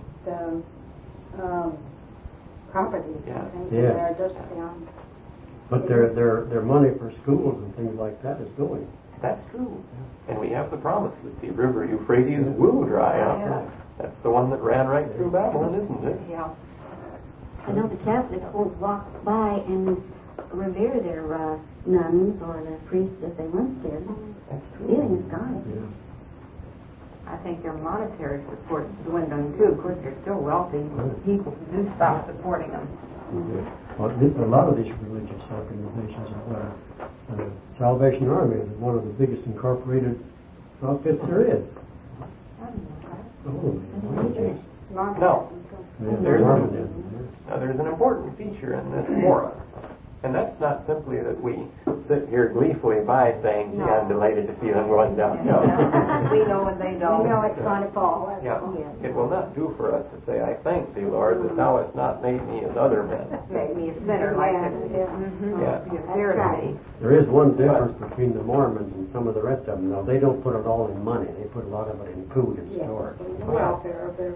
S2: properties.
S1: Yeah.
S2: They're just beyond.
S4: But their money for schools and things like that is going.
S1: That's true. And we have the promise that the river Euphrates will dry up.
S3: Yeah.
S1: That's the one that ran right through Babylon, isn't it?
S3: Yeah.
S6: I know the Catholics won't walk by and revere their nuns or their priests as they once did.
S1: That's true.
S6: Feeling is gone.
S4: Yeah.
S3: I think their monetary support is dwindling too. Of course, they're still wealthy. People do stop supporting them.
S4: Well, a lot of these religious organizations are Salvation Army is one of the biggest incorporated outfits there is. Oh,
S1: Now, there's an important feature in this for us. And that's not simply that we sit here gleefully by saying, gee, I'm delighted to see them going down. No.
S3: We know when they don't.
S2: We know it's going to fall.
S1: Yeah. It will not do for us to say, I thank thee, Lord, that thou hast not made me as other men.
S3: Make me a sinner like this.
S1: Yeah.
S3: Be a sinner to me.
S4: There is one difference between the Mormons and some of the rest of them, though. They don't put it all in money. They put a lot of it in food and stores.
S2: Welfare of their.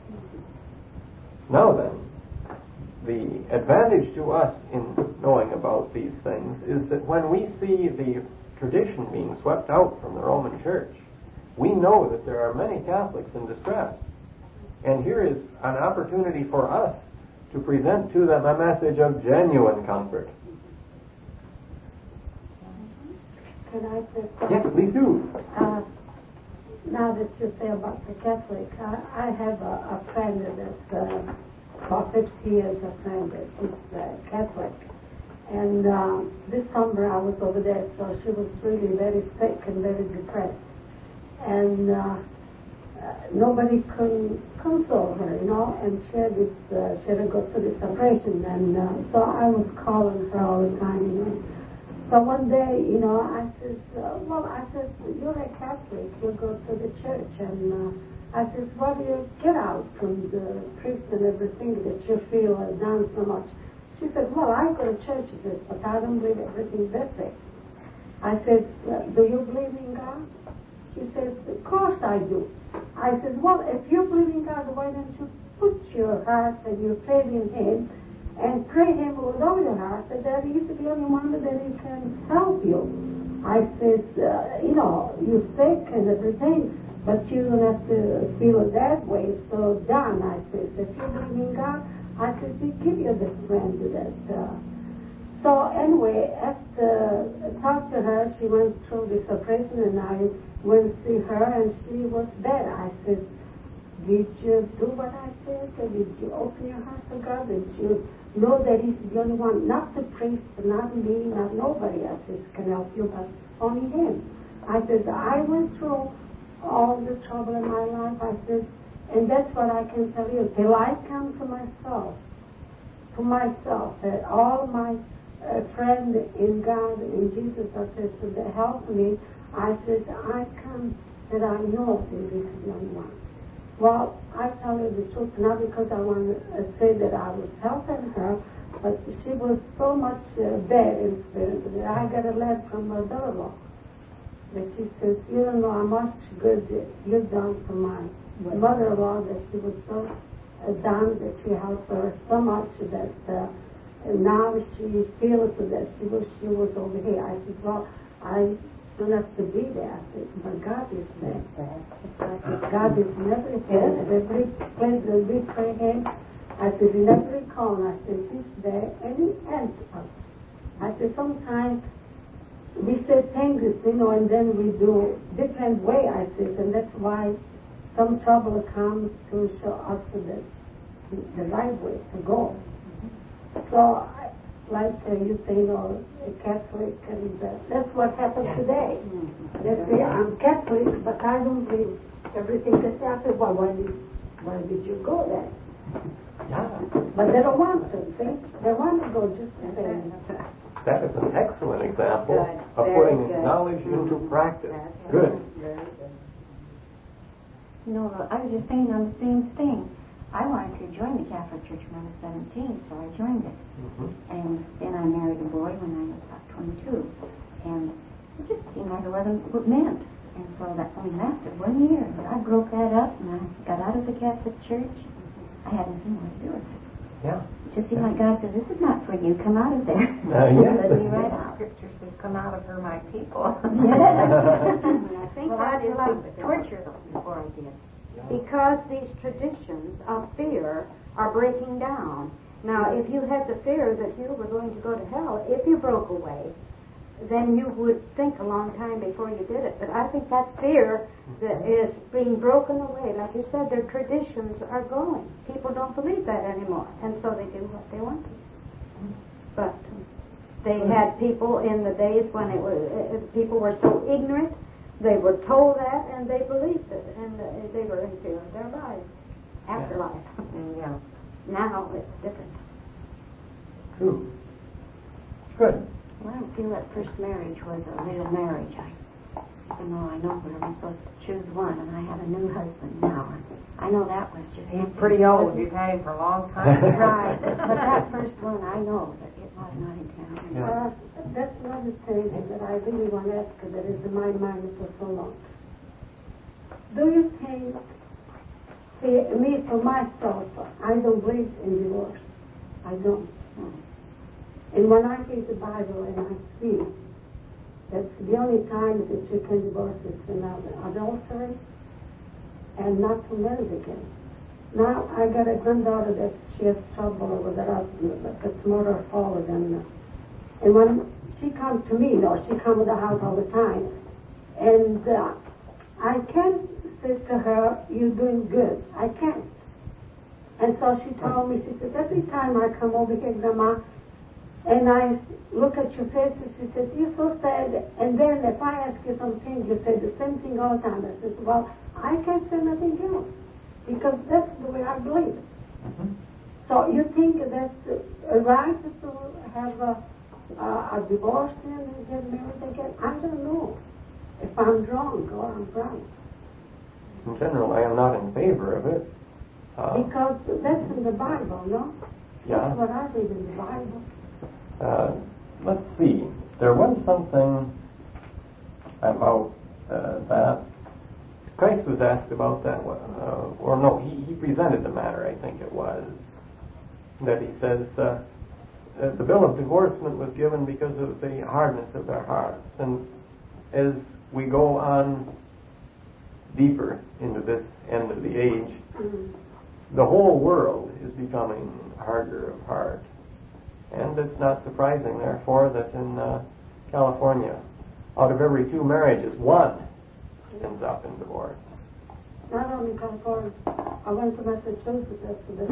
S1: Now then, the advantage to us in knowing about these things is that when we see the tradition being swept out from the Roman Church, we know that there are many Catholics in distress. And here is an opportunity for us to present to them a message of genuine comfort.
S7: Can I just
S1: Yes, please do.
S7: now that you say about the Catholic, I have a friend that's about 50 years a friend that is Catholic. And this summer I was over there, so she was really very sick and very depressed. And nobody could console her, you know, and she had to go through this operation. And so I was calling her all the time, you know. So one day, you know, I said, you're a Catholic, you go to the church. And I said, what do you get out from the priest and everything that you feel has done so much? She said, well, I go to church, but I don't believe everything they say. I said, do you believe in God? She says, of course I do. I said, well, if you believe in God, why don't you put your heart and your faith in Him and pray Him with all your heart, and that He's the only one that He can help you. I said, you know, you're sick and everything, but you don't have to feel that way so down. I said, if you believe in God, I could give you the friend that. So anyway, after I talked to her, she went through this operation, and I went to see her, and she was better. I said, did you do what I said? Did you open your heart to God? Did you know that He's the only one, not the priest, not me, not nobody else can help you, but only Him? I said, I went through all the trouble in my life. I said, and that's what I can tell you. Till I come to myself, that all my friends in God, in Jesus, I said, so they help me. I said, I come that I know that He's the only one. Well, I tell you the truth, not because I want to say that I was helping her, but she was so much bad in spirit that I got a letter from her daughter-in-law. That she says, you don't know how much good you've done to my mother-in-law, that she was so down that she helped her so much that And now she feels that she was over here. I said, well, I don't have to be there. I said, but God is there. God is in every place, every place that we pray Him. I said, in every corner, I said, He's there, and He answers us. I said, sometimes we say things, and then we do different way, I said, and that's why some trouble comes to show us the right way to go. So, like you say, a Catholic, and that's what happened today. They say, I'm Catholic, but I don't believe everything they say. I said, well, why did you go there?
S1: Yeah.
S7: But they don't want to, see? They want to go just the same.
S1: That is an excellent example of putting knowledge into practice. Good.
S6: No, I was just saying on the same thing. I wanted to join the Catholic Church when I was 17, so I joined it. And then I married a boy when I was about 22. And it just seemed like it wasn't what it meant. And so that only lasted 1 year. And I broke that up, and I got out of the Catholic Church. I had nothing more to do with it.
S1: Yeah.
S6: It just seemed like God said, this is not for you. Come out of there.
S1: Yes.
S6: Let me right out.
S3: Scripture says, come out of her, my people.
S2: I think that is
S6: torture before I did.
S2: because these traditions of fear are breaking down. Now, if you had the fear that you were going to go to hell, if you broke away, then you would think a long time before you did it. But I think that fear that is being broken away, like you said, their traditions are going. People don't believe that anymore, and so they do what they want to. But they had people in the days when people were so ignorant, they were told that, and they believed it, and they were in fear of their lives, afterlife.
S3: Yeah.
S2: Now it's different.
S1: True. Good.
S6: Well, I don't feel that first marriage was a real marriage. I know where I'm supposed to choose one, and I have a new husband now. And I know that was just...
S3: He's pretty old. You've had him for a long time.
S6: Right. But that first one, I know that it was not intended.
S1: Yeah.
S7: That's another thing that I really want to ask you that is in my mind for so long. Do you think, me for myself, I don't believe in divorce. I don't. And when I read the Bible and I see that the only time that you can divorce is in adultery and not to marry again. Now I got a granddaughter that she has trouble with her husband, but it's more her fault than. And when she comes to me, she comes to the house all the time, and I can't say to her, "You're doing good." I can't. And so she told me, she says, every time I come over here, Grandma, and I look at your face, and she says, you're so sad. And then if I ask you something, you say the same thing all the time. I said, well, I can't say nothing else, because that's the way I believe. So you think that's right to have a divorce and get married again? I don't know if I'm wrong or I'm right.
S1: In general, I am not in favor of it.
S7: Because that's in the Bible, no?
S1: Yeah.
S7: That's what I read in the Bible.
S1: Let's see. There was something about that. Christ was asked about that, or no, he presented the matter, I think it was, that he says, the bill of divorcement was given because of the hardness of their hearts. And as we go on deeper into this end of the age, the whole world is becoming harder of heart. And it's not surprising, therefore, that in California, out of every 2 marriages, 1 ends up in divorce.
S7: Not only California. I went to Massachusetts after the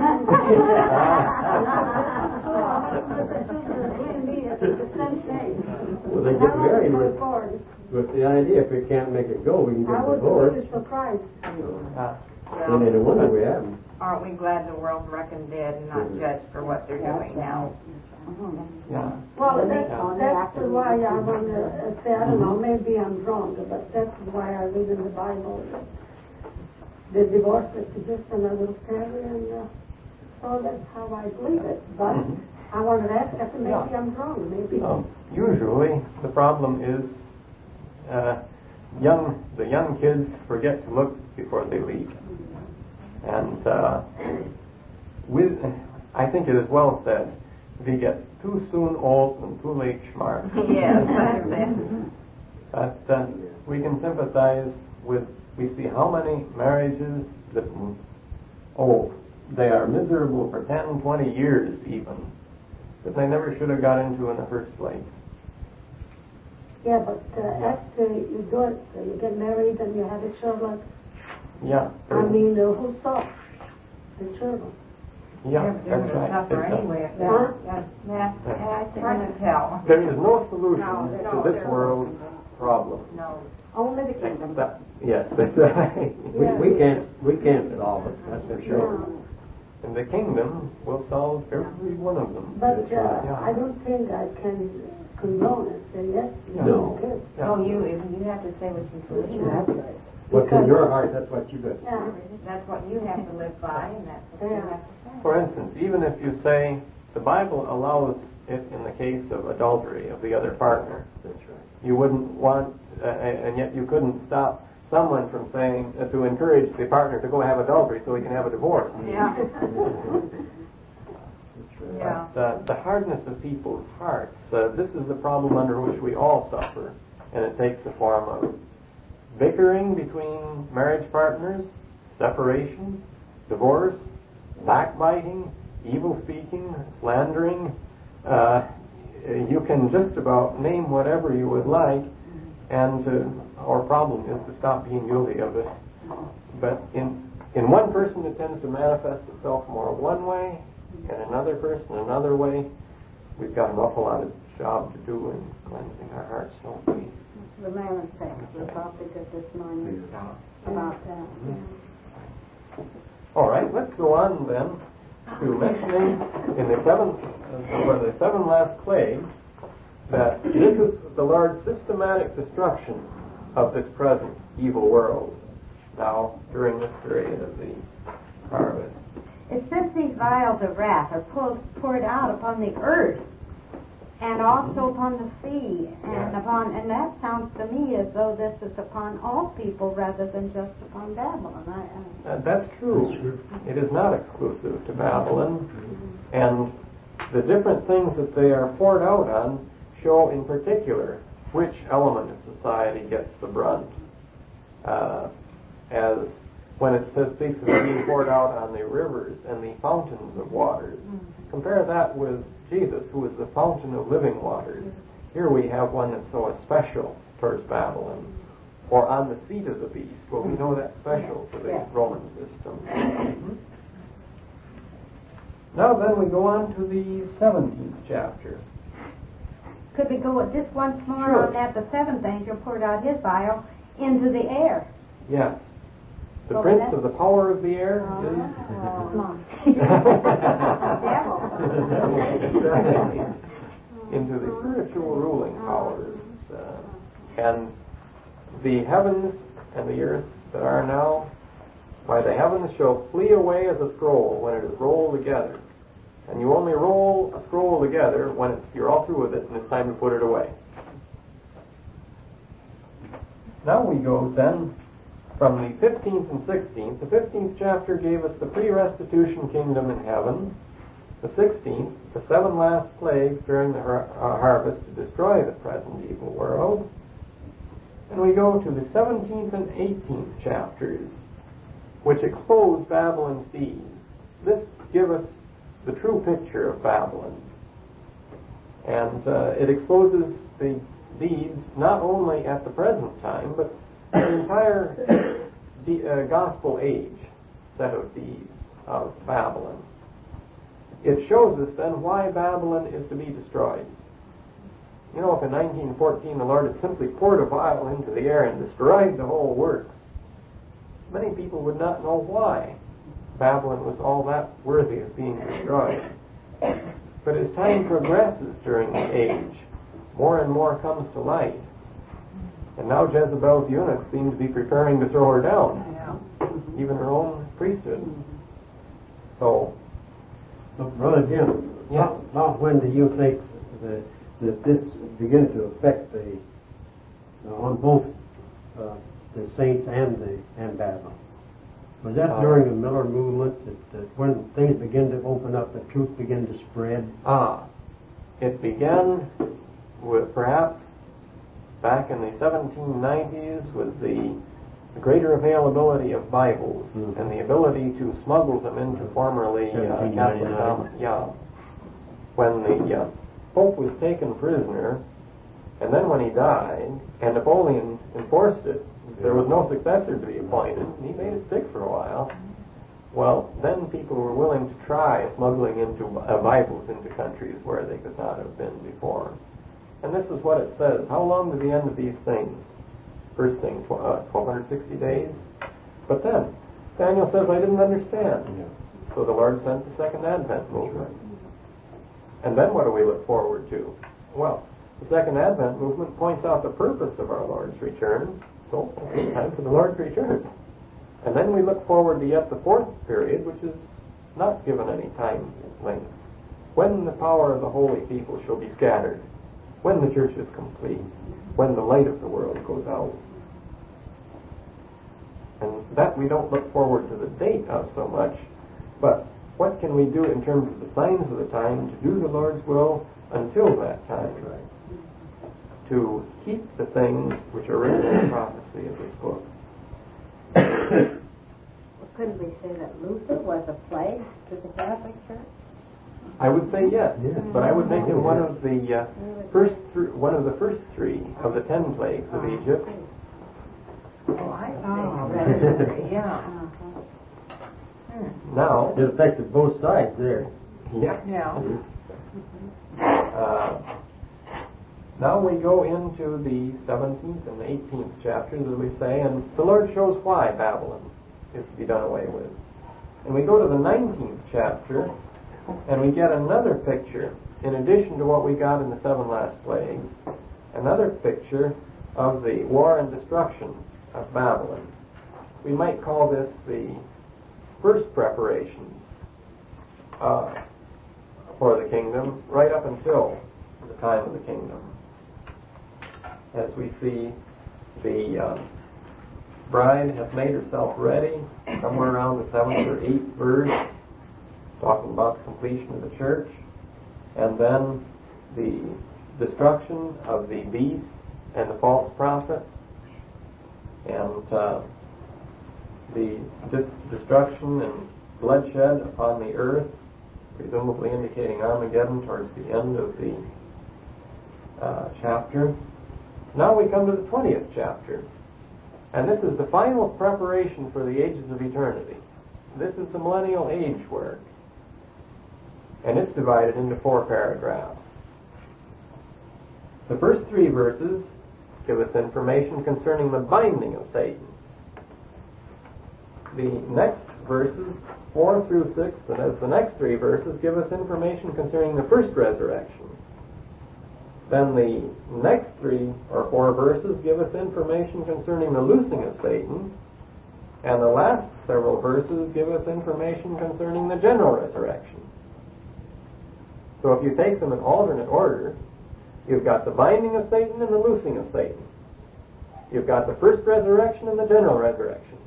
S4: Well, they get married with the idea if we can't make it go, we can get divorced.
S7: I was really surprised.
S4: And no wonder we haven't.
S3: Aren't we glad the world's reckoned dead and not judged for what they're doing now?
S1: Yeah.
S7: Well, that's why I want to say, I don't know, maybe I'm wrong, but that's why I read in the Bible the divorce is just another story, and so that's how I believe it. But I wanted to ask if maybe I'm wrong, maybe.
S1: Usually, the problem is the young kids forget to look before they leave. And I think it is well said, if he gets too soon old and too late smart.
S3: Yes, that's it.
S1: But we can sympathize with, we see how many marriages that, they are miserable for 10, 20 years even, that they never should have got into in the first place.
S7: Yeah, but after you do it, you get married and you have a children.
S1: Yeah.
S7: Who stops the children?
S1: Yeah,
S3: They're
S1: that's
S3: going to
S1: right.
S3: suffer
S1: It's
S3: anyway.
S7: Huh?
S3: It's hard to tell.
S1: there is no solution
S3: No,
S1: to this world's problem.
S3: No.
S2: Only the kingdom.
S1: Yes, that's right.
S4: We can't solve it, that's for sure.
S1: And the kingdom will solve every one of them.
S7: But I don't think I can condone it. Say yes,
S4: No.
S7: okay.
S3: No, you have to say what you believe.
S4: What's in your heart, that's what you do.
S7: Yeah.
S3: That's what you have to live by, and that's what you have to say.
S1: For instance, even if you say the Bible allows it in the case of adultery of the other partner,
S4: That's right.
S1: you wouldn't want, and yet you couldn't stop someone from saying, to encourage the partner to go have adultery so he can have a divorce.
S3: Yeah.
S4: Yeah.
S1: But the hardness of people's hearts, this is the problem under which we all suffer, and it takes the form of bickering between marriage partners, separation, divorce, backbiting, evil speaking, slandering. You can just about name whatever you would like, and our problem is to stop being guilty of it. But in one person it tends to manifest itself more one way, and another person another way. We've got an awful lot of job to do in cleansing our hearts, don't we?
S2: The Mammon text, the topic of this morning about that.
S1: All right, let's go on then to mentioning in the seven last plagues that this is the Lord's systematic destruction of this present evil world now during this period of the harvest.
S2: It says these vials of wrath are poured out upon the earth and also upon the sea and that sounds to me as though this is upon all people rather than just upon Babylon.
S1: That's true. It is not exclusive to Babylon, and the different things that they are poured out on show in particular which element of society gets the brunt. As when it says speaks of being poured out on the rivers and the fountains of waters. Compare that with Jesus, who is the fountain of living waters. Here we have one that's so especial towards Babylon, or on the seat of the beast. Well, we know that's special to the Roman system. Now then we go on to the 17th chapter.
S2: Could we go just once more on that? The seventh angel poured out his vial into the air.
S1: Yes. The prince of the power of the air is... into the spiritual ruling powers. And the heavens and the earth that are now, why the heavens shall flee away as a scroll when it is rolled together. And you only roll a scroll together when you're all through with it and it's time to put it away. Now we go then from the 15th and 16th. The 15th chapter gave us the pre-restitution kingdom in heaven. The 16th, the seven last plagues during the harvest to destroy the present evil world. And we go to the 17th and 18th chapters, which expose Babylon's deeds. This gives us the true picture of Babylon. And it exposes the deeds not only at the present time, but the entire gospel age set of deeds of Babylon. It shows us then why Babylon is to be destroyed. You know, if in 1914 the Lord had simply poured a vial into the air and destroyed the whole works, many people would not know why Babylon was all that worthy of being destroyed. But as time progresses during the age, more and more comes to light. And now Jezebel's eunuchs seem to be preparing to throw her down, even her own priesthood. So,
S4: Brother Jim, about when do you think that this begins to affect on both the saints and Babylon? Was that during the Miller movement that when things began to open up, the truth began to spread?
S1: It began with perhaps back in the 1790s with the greater availability of Bibles and the ability to smuggle them into formerly Catholic commons. Yeah. When the Pope was taken prisoner, and then when he died, and Napoleon enforced it, there was no successor to be appointed, and he made it stick for a while. Well, then people were willing to try smuggling into Bibles into countries where they could not have been before. And this is what it says. How long to the end of these things? First thing, 1260 days. But then, Daniel says, I didn't understand. So the Lord sent the Second Advent movement. And then what do we look forward to? Well, the Second Advent movement points out the purpose of our Lord's return. So, it's time for the Lord's return. And then we look forward to yet the fourth period, which is not given any time length. When the power of the holy people shall be scattered, when the church is complete, when the light of the world goes out. And that we don't look forward to the date of so much, but what can we do in terms of the signs of the time to do the Lord's will until that time? To keep the things which are written in the prophecy of this book.
S2: Couldn't we say that Luther was a plague to the Catholic Church?
S1: I would say yes, but I would make him one of the first three of the 10 plagues of Egypt.
S3: Oh, I see. Yeah.
S1: Now
S4: it affected both sides there.
S1: Yeah.
S3: Yeah.
S1: Now we go into the 17th and the 18th chapters, as we say, and the Lord shows why Babylon is to be done away with. And we go to the 19th chapter, and we get another picture, in addition to what we got in the 7 last plagues, another picture of the war and destruction of Babylon. We might call this the first preparations for the kingdom, right up until the time of the kingdom. As we see, the bride has made herself ready, somewhere around the 7th or 8th verse, talking about the completion of the church, and then the destruction of the beast and the false prophet, and the destruction and bloodshed upon the earth, presumably indicating Armageddon towards the end of the chapter. Now we come to the 20th chapter, and this is the final preparation for the ages of eternity. This is the millennial age work, and it's divided into 4 paragraphs. The first 3 verses give us information concerning the binding of Satan. The next verses, 4 through 6, and as the next 3 verses, give us information concerning the first resurrection. Then the next 3 or 4 verses give us information concerning the loosing of Satan, and the last several verses give us information concerning the general resurrection. So if you take them in alternate order, you've got the binding of Satan and the loosing of Satan. You've got the first resurrection and the general resurrection.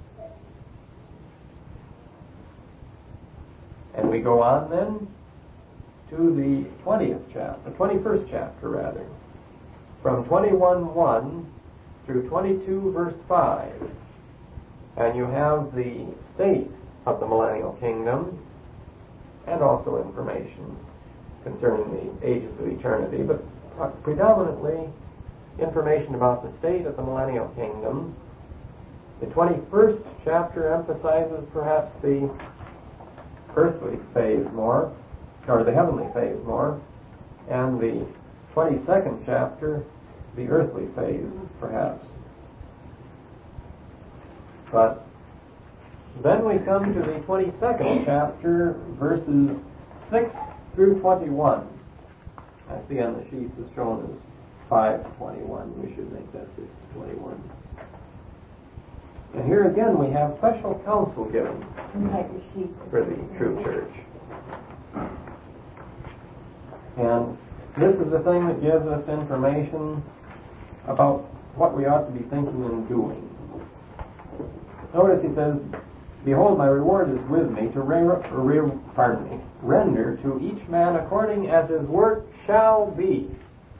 S1: And we go on then to the 20th chapter, the 21st chapter rather, from 21:1 through 22 verse 5. And you have the state of the millennial kingdom and also information concerning the ages of eternity, but predominantly information about the state of the millennial kingdom. The 21st chapter emphasizes perhaps the earthly phase more, or the heavenly phase more, and the 22nd chapter, the earthly phase, perhaps. But then we come to the 22nd chapter, verses 6 through 21. I see on the sheet it's shown as 5 to 21. We should make that 6 to 21. And here again we have special counsel given for the true church. And this is the thing that gives us information about what we ought to be thinking and doing. Notice he says, Behold, my reward is with me to render to each man according as his work shall be.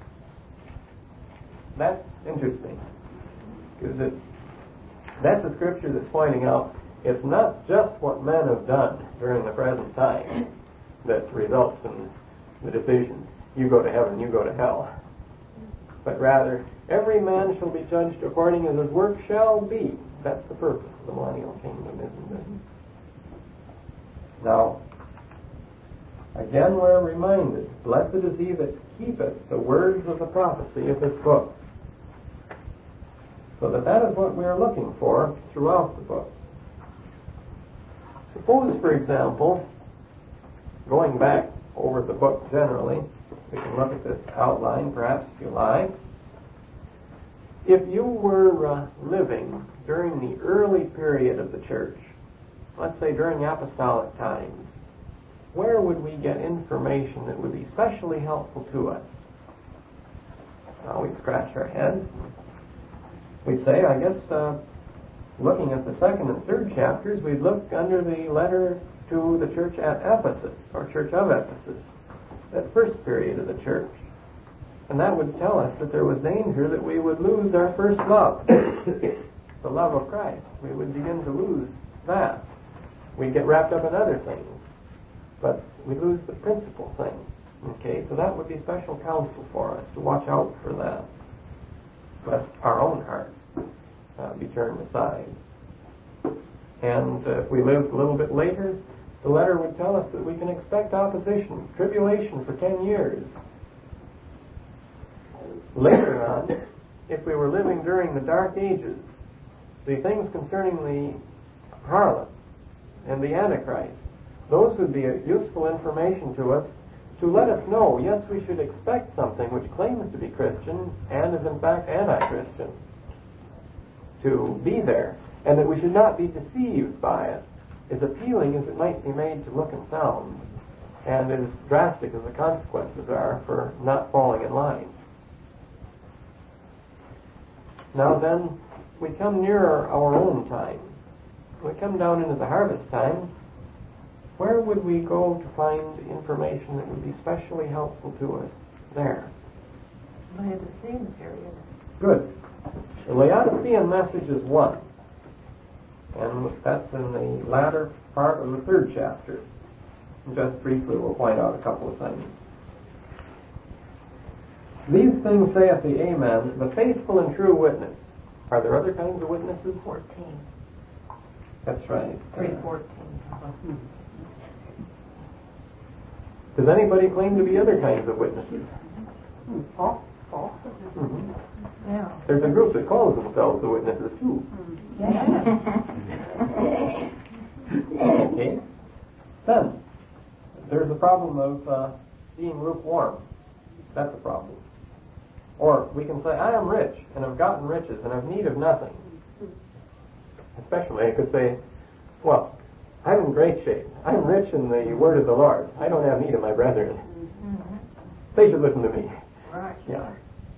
S1: That's interesting, because that's a scripture that's pointing out it's not just what men have done during the present time that results in the decision, you go to heaven, you go to hell. But rather, every man shall be judged according as his work shall be. That's the purpose of the millennial kingdom, isn't it? Now, again we're reminded, blessed is he that keepeth the words of the prophecy of this book. So that is what we are looking for throughout the book. Suppose, for example, going back over the book generally, we can look at this outline perhaps if you like. If you were living during the early period of the church, let's say during the apostolic times, where would we get information that would be especially helpful to us? Well, we'd scratch our heads. We'd say, I guess, looking at the second and third chapters, we'd look under the letter to the church at Ephesus, or church of Ephesus, that first period of the church. And that would tell us that there was danger that we would lose our first love, the love of Christ. We would begin to lose that. We'd get wrapped up in other things, but we'd lose the principal thing. Okay, so that would be special counsel for us to watch out for that, lest our own hearts be turned aside. And if we lived a little bit later, the letter would tell us that we can expect opposition, tribulation for 10 years. Later on, if we were living during the Dark Ages, the things concerning the harlot and the Antichrist, those would be useful information to us to let us know, yes, we should expect something which claims to be Christian and is in fact anti-Christian to be there, and that we should not be deceived by it, as appealing as it might be made to look and sound, and as drastic as the consequences are for not falling in line. Now then, we come nearer our own time. We come down into the harvest time. Where would we go to find information that would be especially helpful to us there?
S3: Laodicean period.
S1: Good. The Laodicean message is one. And that's in the latter part of the third chapter. And just briefly, we'll point out a couple of things. These things saith the Amen, the faithful and true witness. Are there other kinds of witnesses?
S3: 14.
S1: That's right.
S3: 3:14.
S1: Does anybody claim to be other kinds of witnesses?
S3: False.
S1: Mm-hmm.
S3: Yeah.
S1: There's a group that calls themselves the witnesses too.
S3: Yeah.
S1: Okay. Then, there's the problem of being lukewarm. That's a problem. Or we can say, I am rich, and have gotten riches, and have need of nothing. Especially, I could say, well, I'm in great shape. I'm rich in the word of the Lord. I don't have need of my brethren.
S3: Mm-hmm.
S1: They should listen to me.
S3: Right.
S1: Yeah.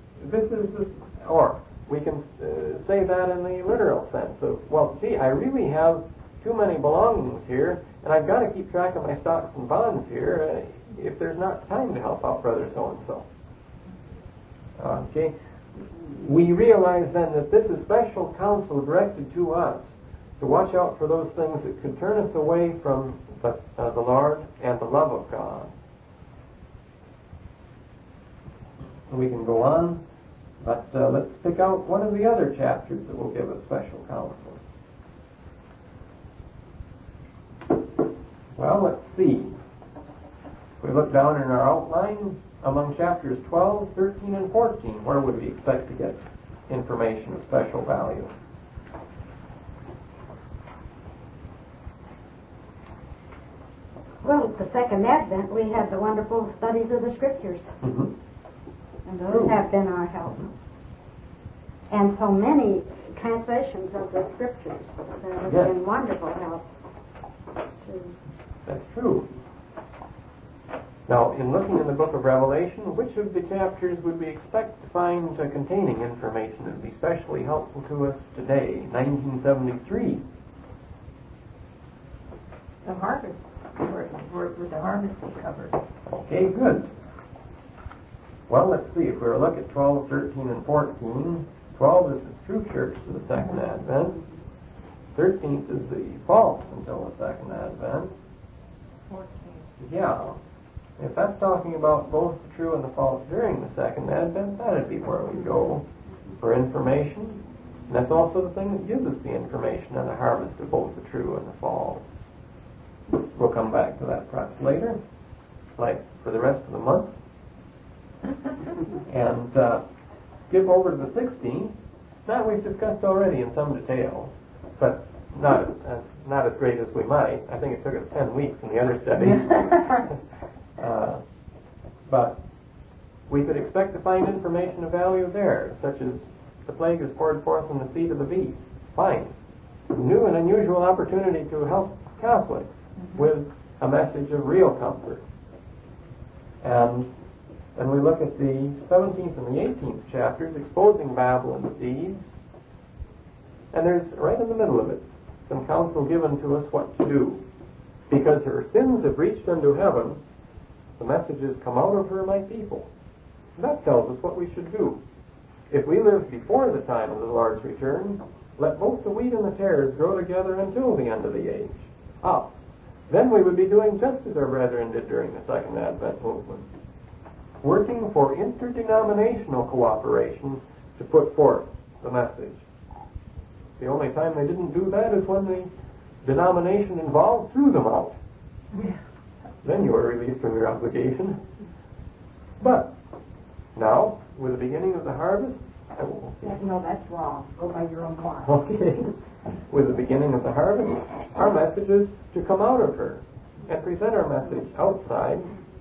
S1: Or we can say that in the literal sense of, well, gee, I really have too many belongings here, and I've got to keep track of my stocks and bonds here if there's not time to help out brother so-and-so. Okay. We realize then that this is special counsel directed to us to watch out for those things that could turn us away from the Lord and the love of God. We can go on, but let's pick out one of the other chapters that will give us special counsel. Well, let's see. If we look down in our outline, among chapters 12, 13, and 14, where would we expect to get information of special value?
S2: Well, at the second Advent, we had the wonderful studies of the Scriptures.
S1: Mm-hmm.
S2: And those have been our help. And so many translations of the Scriptures that have been wonderful help.
S1: That's true. Now, in looking in the book of Revelation, which of the chapters would we expect to find containing information that would be especially helpful to us today, 1973?
S3: The harvest, where would the harvest be covered?
S1: Okay, good. Well, let's see. If we were to look at 12, 13, and 14, 12 is the true church to the second advent. 13th is the false until the second advent.
S3: 14.
S1: Yeah. If that's talking about both the true and the false during the second advent, that'd be where we go for information. And that's also the thing that gives us the information on the harvest of both the true and the false. We'll come back to that perhaps later, like for the rest of the month. And skip over to the 16th. That we've discussed already in some detail, but not as great as we might. I think it took us 10 weeks in the other study. But we could expect to find information of value there, such as the plague is poured forth in the seed of the beast. Fine. New and unusual opportunity to help Catholics with a message of real comfort. And then we look at the 17th and the 18th chapters exposing Babylon's deeds. And there's, right in the middle of it, some counsel given to us what to do. Because her sins have reached unto heaven, the message is, come out of her, my people. And that tells us what we should do. If we live before the time of the Lord's return, let both the wheat and the tares grow together until the end of the age. Then we would be doing just as our brethren did during the Second Advent movement, working for interdenominational cooperation to put forth the message. The only time they didn't do that is when the denomination involved threw them out. Then you were released from your obligation. But now, with the beginning of the harvest,
S3: No, that's wrong. Go by your own law.
S1: okay, with the beginning of the harvest, our message is to come out of her and present our message outside.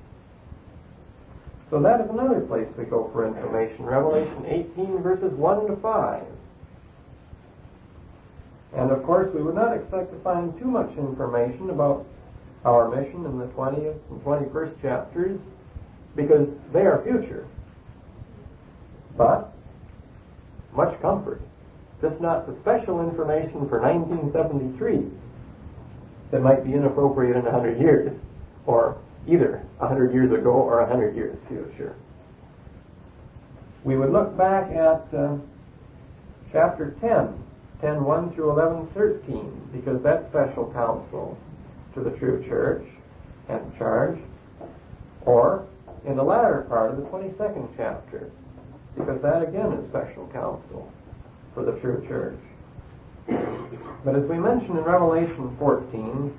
S1: So that is another place we go for information. Revelation 18 verses 1 to 5. And of course, we would not expect to find too much information about our mission in the 20th and 21st chapters, because they are future. But much comfort. Just not the special information for 1973 that might be inappropriate in 100 years, or either 100 years ago or 100 years future. We would look back at chapter 10, 1 through 11:13, because that's special counsel to the true church and charge, or in the latter part of the 22nd chapter, because that again is special counsel for the true church. But as we mentioned in Revelation 14,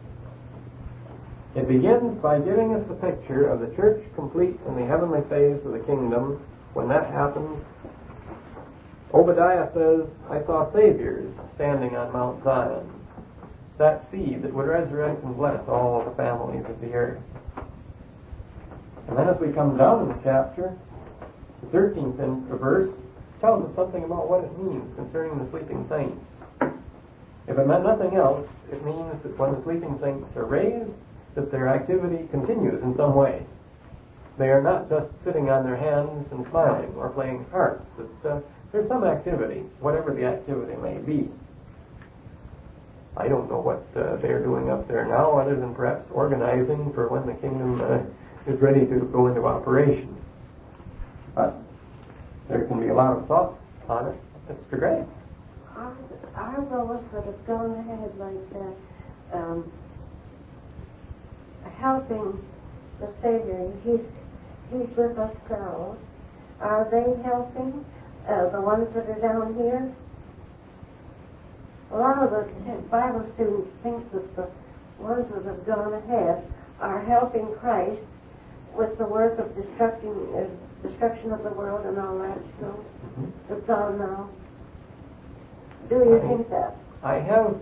S1: it begins by giving us the picture of the church complete in the heavenly phase of the kingdom. When that happens, Obadiah says, I saw saviors standing on Mount Zion, that seed that would resurrect and bless all the families of the earth. And then as we come down in the chapter, the 13th verse tells us something about what it means concerning the sleeping saints. If it meant nothing else, it means that when the sleeping saints are raised, that their activity continues in some way. They are not just sitting on their hands and smiling or playing harps. There's some activity, whatever the activity may be. I don't know what they're doing up there now, other than perhaps organizing for when the kingdom is ready to go into operation. But there can be a lot of thoughts on it. Mr. Gray.
S6: Are those that have gone ahead like that helping the Savior? He's with us now. Are they helping the ones that are down here? A lot of the Bible students think that the ones that have gone ahead are helping Christ with the work of destruction of the world and all that stuff that's on now. Do you think that?
S1: I have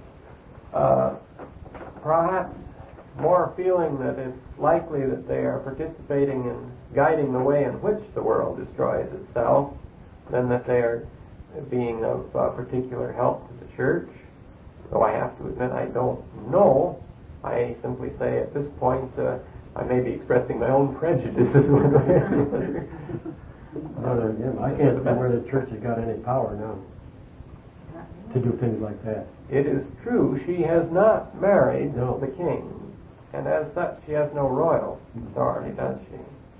S1: perhaps more feeling that it's likely that they are participating in guiding the way in which the world destroys itself than that they are being of particular help to the church. Though I have to admit I don't know. I simply say at this point I may be expressing my own prejudices one way or the other.
S4: I can't see where the church has got any power now. to do things like that.
S1: It is true she has not married
S4: No.
S1: the king, and as such she has no royal authority, does she?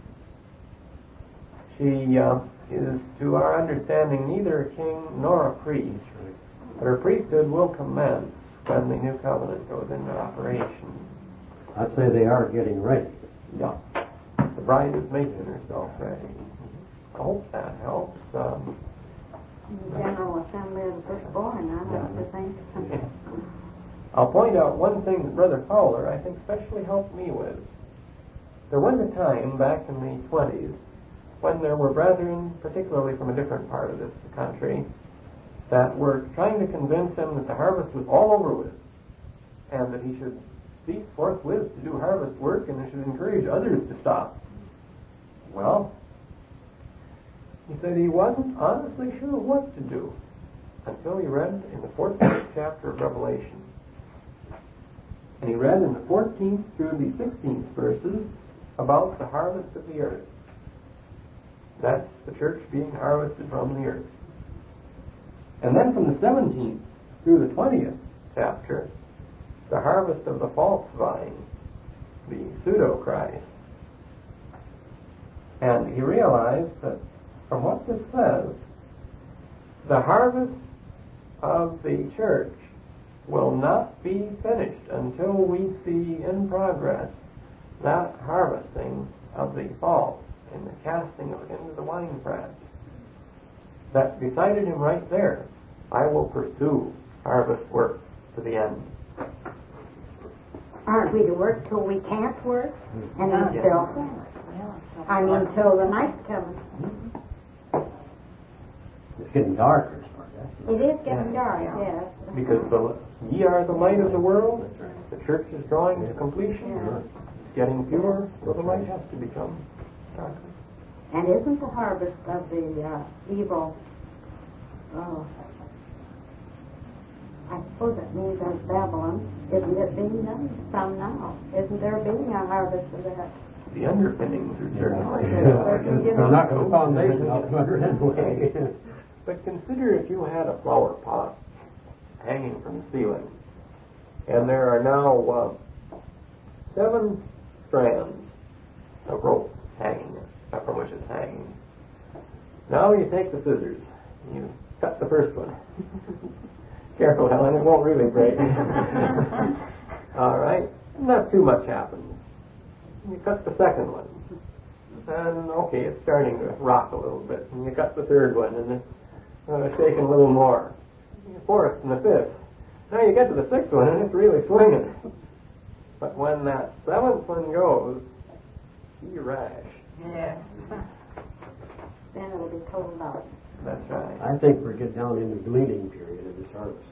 S1: She is, to our understanding, neither a king nor a priest, but her priesthood will commence when the new covenant goes into operation.
S4: I'd say they are getting ready.
S1: Yeah. The bride is making herself ready. I hope that helps.
S2: General Assembly of the Firstborn, I like to think.
S1: I'll point out one thing that Brother Fowler, I think, especially helped me with. There was a time back in the 20s when there were brethren, particularly from a different part of this country, that were trying to convince him that the harvest was all over with, and that he should cease forthwith to do harvest work, and he should encourage others to stop. Well, he said he wasn't honestly sure what to do until he read in the 14th chapter of Revelation. And he read in the 14th through the 16th verses about the harvest of the earth. That's the church being harvested from the earth. And then from the 17th through the 20th chapter, the harvest of the false vine, the pseudo-Christ. And he realized that from what this says, the harvest of the church will not be finished until we see in progress that harvesting of the false and the casting of it into the winepress. That decided him right there. I will pursue harvest work to the end.
S2: Aren't we to work till we can't work? And then still, I mean, till the night comes.
S4: It's getting darker as far as that.
S2: It is getting dark, yes.
S1: Because ye are the light of the world.
S4: That's right.
S1: The church is drawing to completion.
S2: Yeah.
S1: It's getting fewer, so the light has to become darker.
S2: And isn't the harvest of the evil, I suppose it means as Babylon, isn't it being done some now? Isn't there being a harvest of that?
S1: The underpinnings are certainly
S4: They're not the foundation of it anyway.
S1: But consider if you had a flower pot hanging from the ceiling, and there are now 7 strands of rope hanging from which it's hanging. Now you take the scissors, you cut the first one. Careful, Helen, it won't really break. All right, not too much happens. You cut the second one, and okay, it's starting to rock a little bit. And you cut the third one, and it's shaking a little more. The fourth and the fifth. Now you get to the 6th one, and it's really swinging. But when that 7th one goes, you rash.
S3: Yeah.
S2: Then it'll be totaled out.
S1: That's right.
S4: I think we're getting down in the gleaning period of this harvest.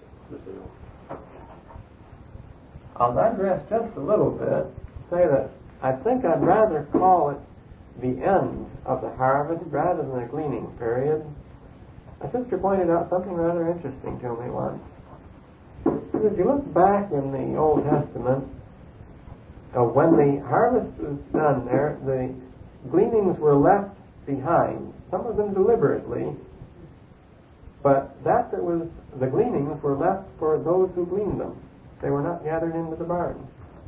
S1: I'll digress just a little bit, say that I think I'd rather call it the end of the harvest rather than the gleaning period. My sister pointed out something rather interesting to me once. If you look back in the Old Testament, when the harvest was done there, the gleanings were left behind, some of them deliberately, but that was the gleanings were left for those who gleaned them. They were not gathered into the barn.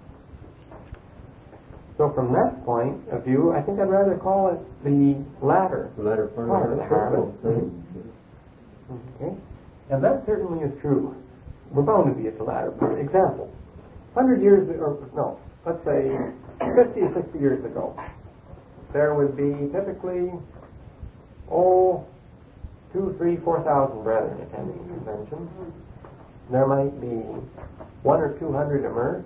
S1: So from that point of view, I think I'd rather call it the latter part of the harvest. Okay? And that certainly is true. We're bound to be at the latter part. Example, 100 years, or no, let's say 50 or 60 years ago, there would be typically, 2,000, 3,000, 4,000 brethren attending a convention. There might be 100 or 200 immersed.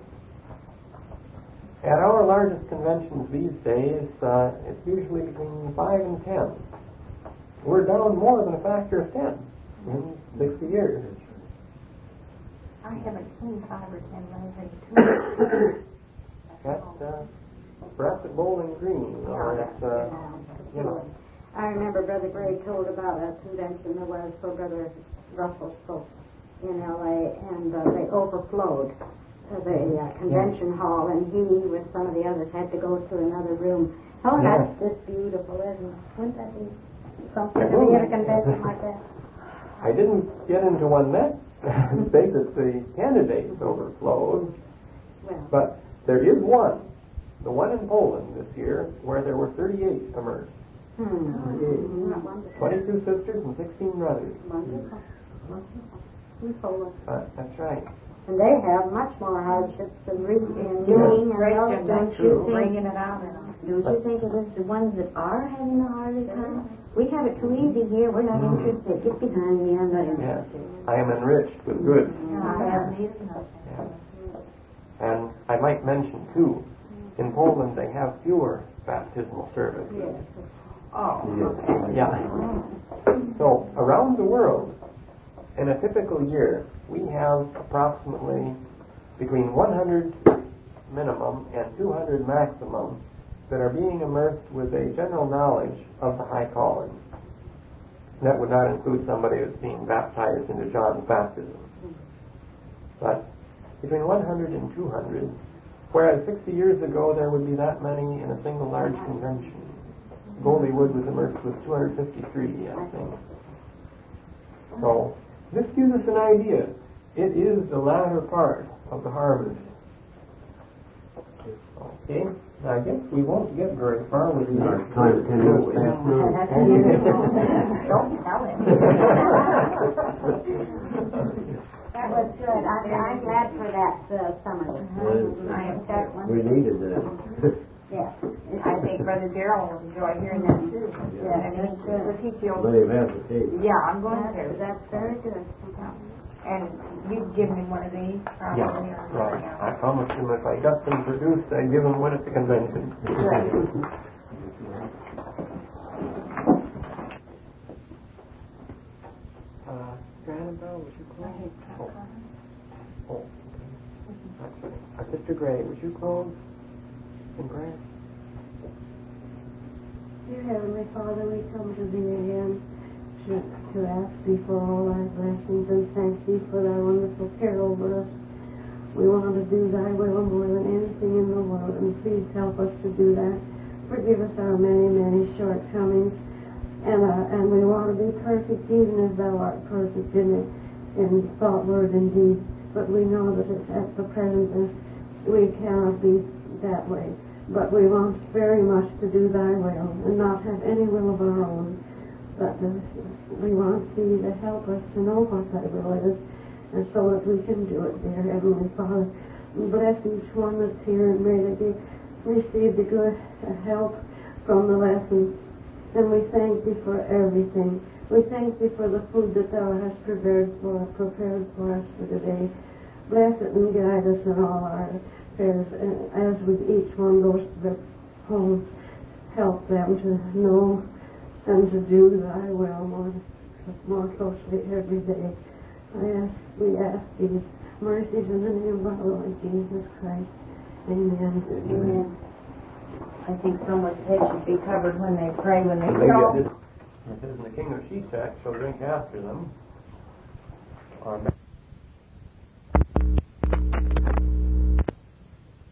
S1: At our largest conventions these days, it's usually between 5 and 10. We're down more than a factor of 10 in 60 years.
S6: I haven't seen 5 or 10 lately.
S1: That's perhaps at Bowling Green, or at,
S2: I remember Brother Gray told about a convention there was for Brother Russell's folks in L.A., and they overflowed the convention hall, and he, with some of the others, had to go to another room. Oh, that's just beautiful, isn't it? Wouldn't that be something to be at a convention like that?
S1: I didn't get into one say that the candidates overflowed,
S2: Well,
S1: but there is one, the one in Poland this year, where there were 38 immersed.
S2: wonderful.
S1: 22 sisters and 16 brothers.
S2: Wonderful. Wonderful.
S1: That's right.
S2: And they have much more hardships than reading and doing and
S3: Christian,
S2: those,
S3: that's
S2: don't you
S3: true,
S2: think?
S3: bringing it out and
S6: Don't you think it is the ones that are having the hardest time? We have it too easy here. We're not interested. Get behind me. I'm not
S1: Yes.
S6: interested.
S1: I am enriched with good.
S3: I haven't eaten enough.
S1: Yeah. And I might mention, too, in Poland they have fewer baptismal services.
S3: Oh,
S1: Yeah. So, around the world, in a typical year, we have approximately between 100 minimum and 200 maximum that are being immersed with a general knowledge of the high calling. That would not include somebody that's being baptized into John's baptism. But between 100 and 200, whereas 60 years ago there would be that many in a single large convention. Goldie Wood was immersed with 253, I think. So, this gives us an idea. It is the latter part of the harvest. Okay, I guess we won't get very far with these.
S4: Our time, 10 minutes past now.
S3: don't tell him.
S2: That was good. I'm glad for that summary.
S3: I am too.
S4: We needed that.
S2: Yeah.
S3: I think Brother Darrell will enjoy hearing that too.
S2: Yeah,
S3: And
S2: that's good.
S3: we'll teach you.
S4: Let him have the tape.
S3: Yeah, I'm going to.
S2: That's very good.
S3: And you've given him one of these, probably.
S1: Yeah, right. I promised him if I got them produced, I'd give him one at the convention. Annabelle, would you close? Oh, okay. That's right. Sister Gray, would you close in prayer?
S7: Dear Heavenly Father, we come to Thee again to ask Thee for all Thy blessings and thank Thee for Thy wonderful care over us. We want to do Thy will more than anything in the world, and please help us to do that. Forgive us our many, many shortcomings, and we want to be perfect even as Thou art perfect in thought, word, and deed. But we know that at the present we cannot be that way. But we want very much to do Thy will and not have any will of our own. But we want Thee to help us to know what Thy will is, and so that we can do it, dear Heavenly Father. Bless each one that's here, and may they receive the good help from the lesson. And we thank Thee for everything. We thank Thee for the food that Thou hast prepared for us for today. Bless it and guide us in all our affairs. As with each one goes to their homes, help them to know and to do Thy will more closely every day. We ask these mercies in the name of our Lord Jesus Christ. Amen.
S2: Amen.
S3: I think someone's head should be covered when they pray, when they
S1: Maybe
S3: go.
S1: I did. It says in the King of Shishak shall drink after them. Or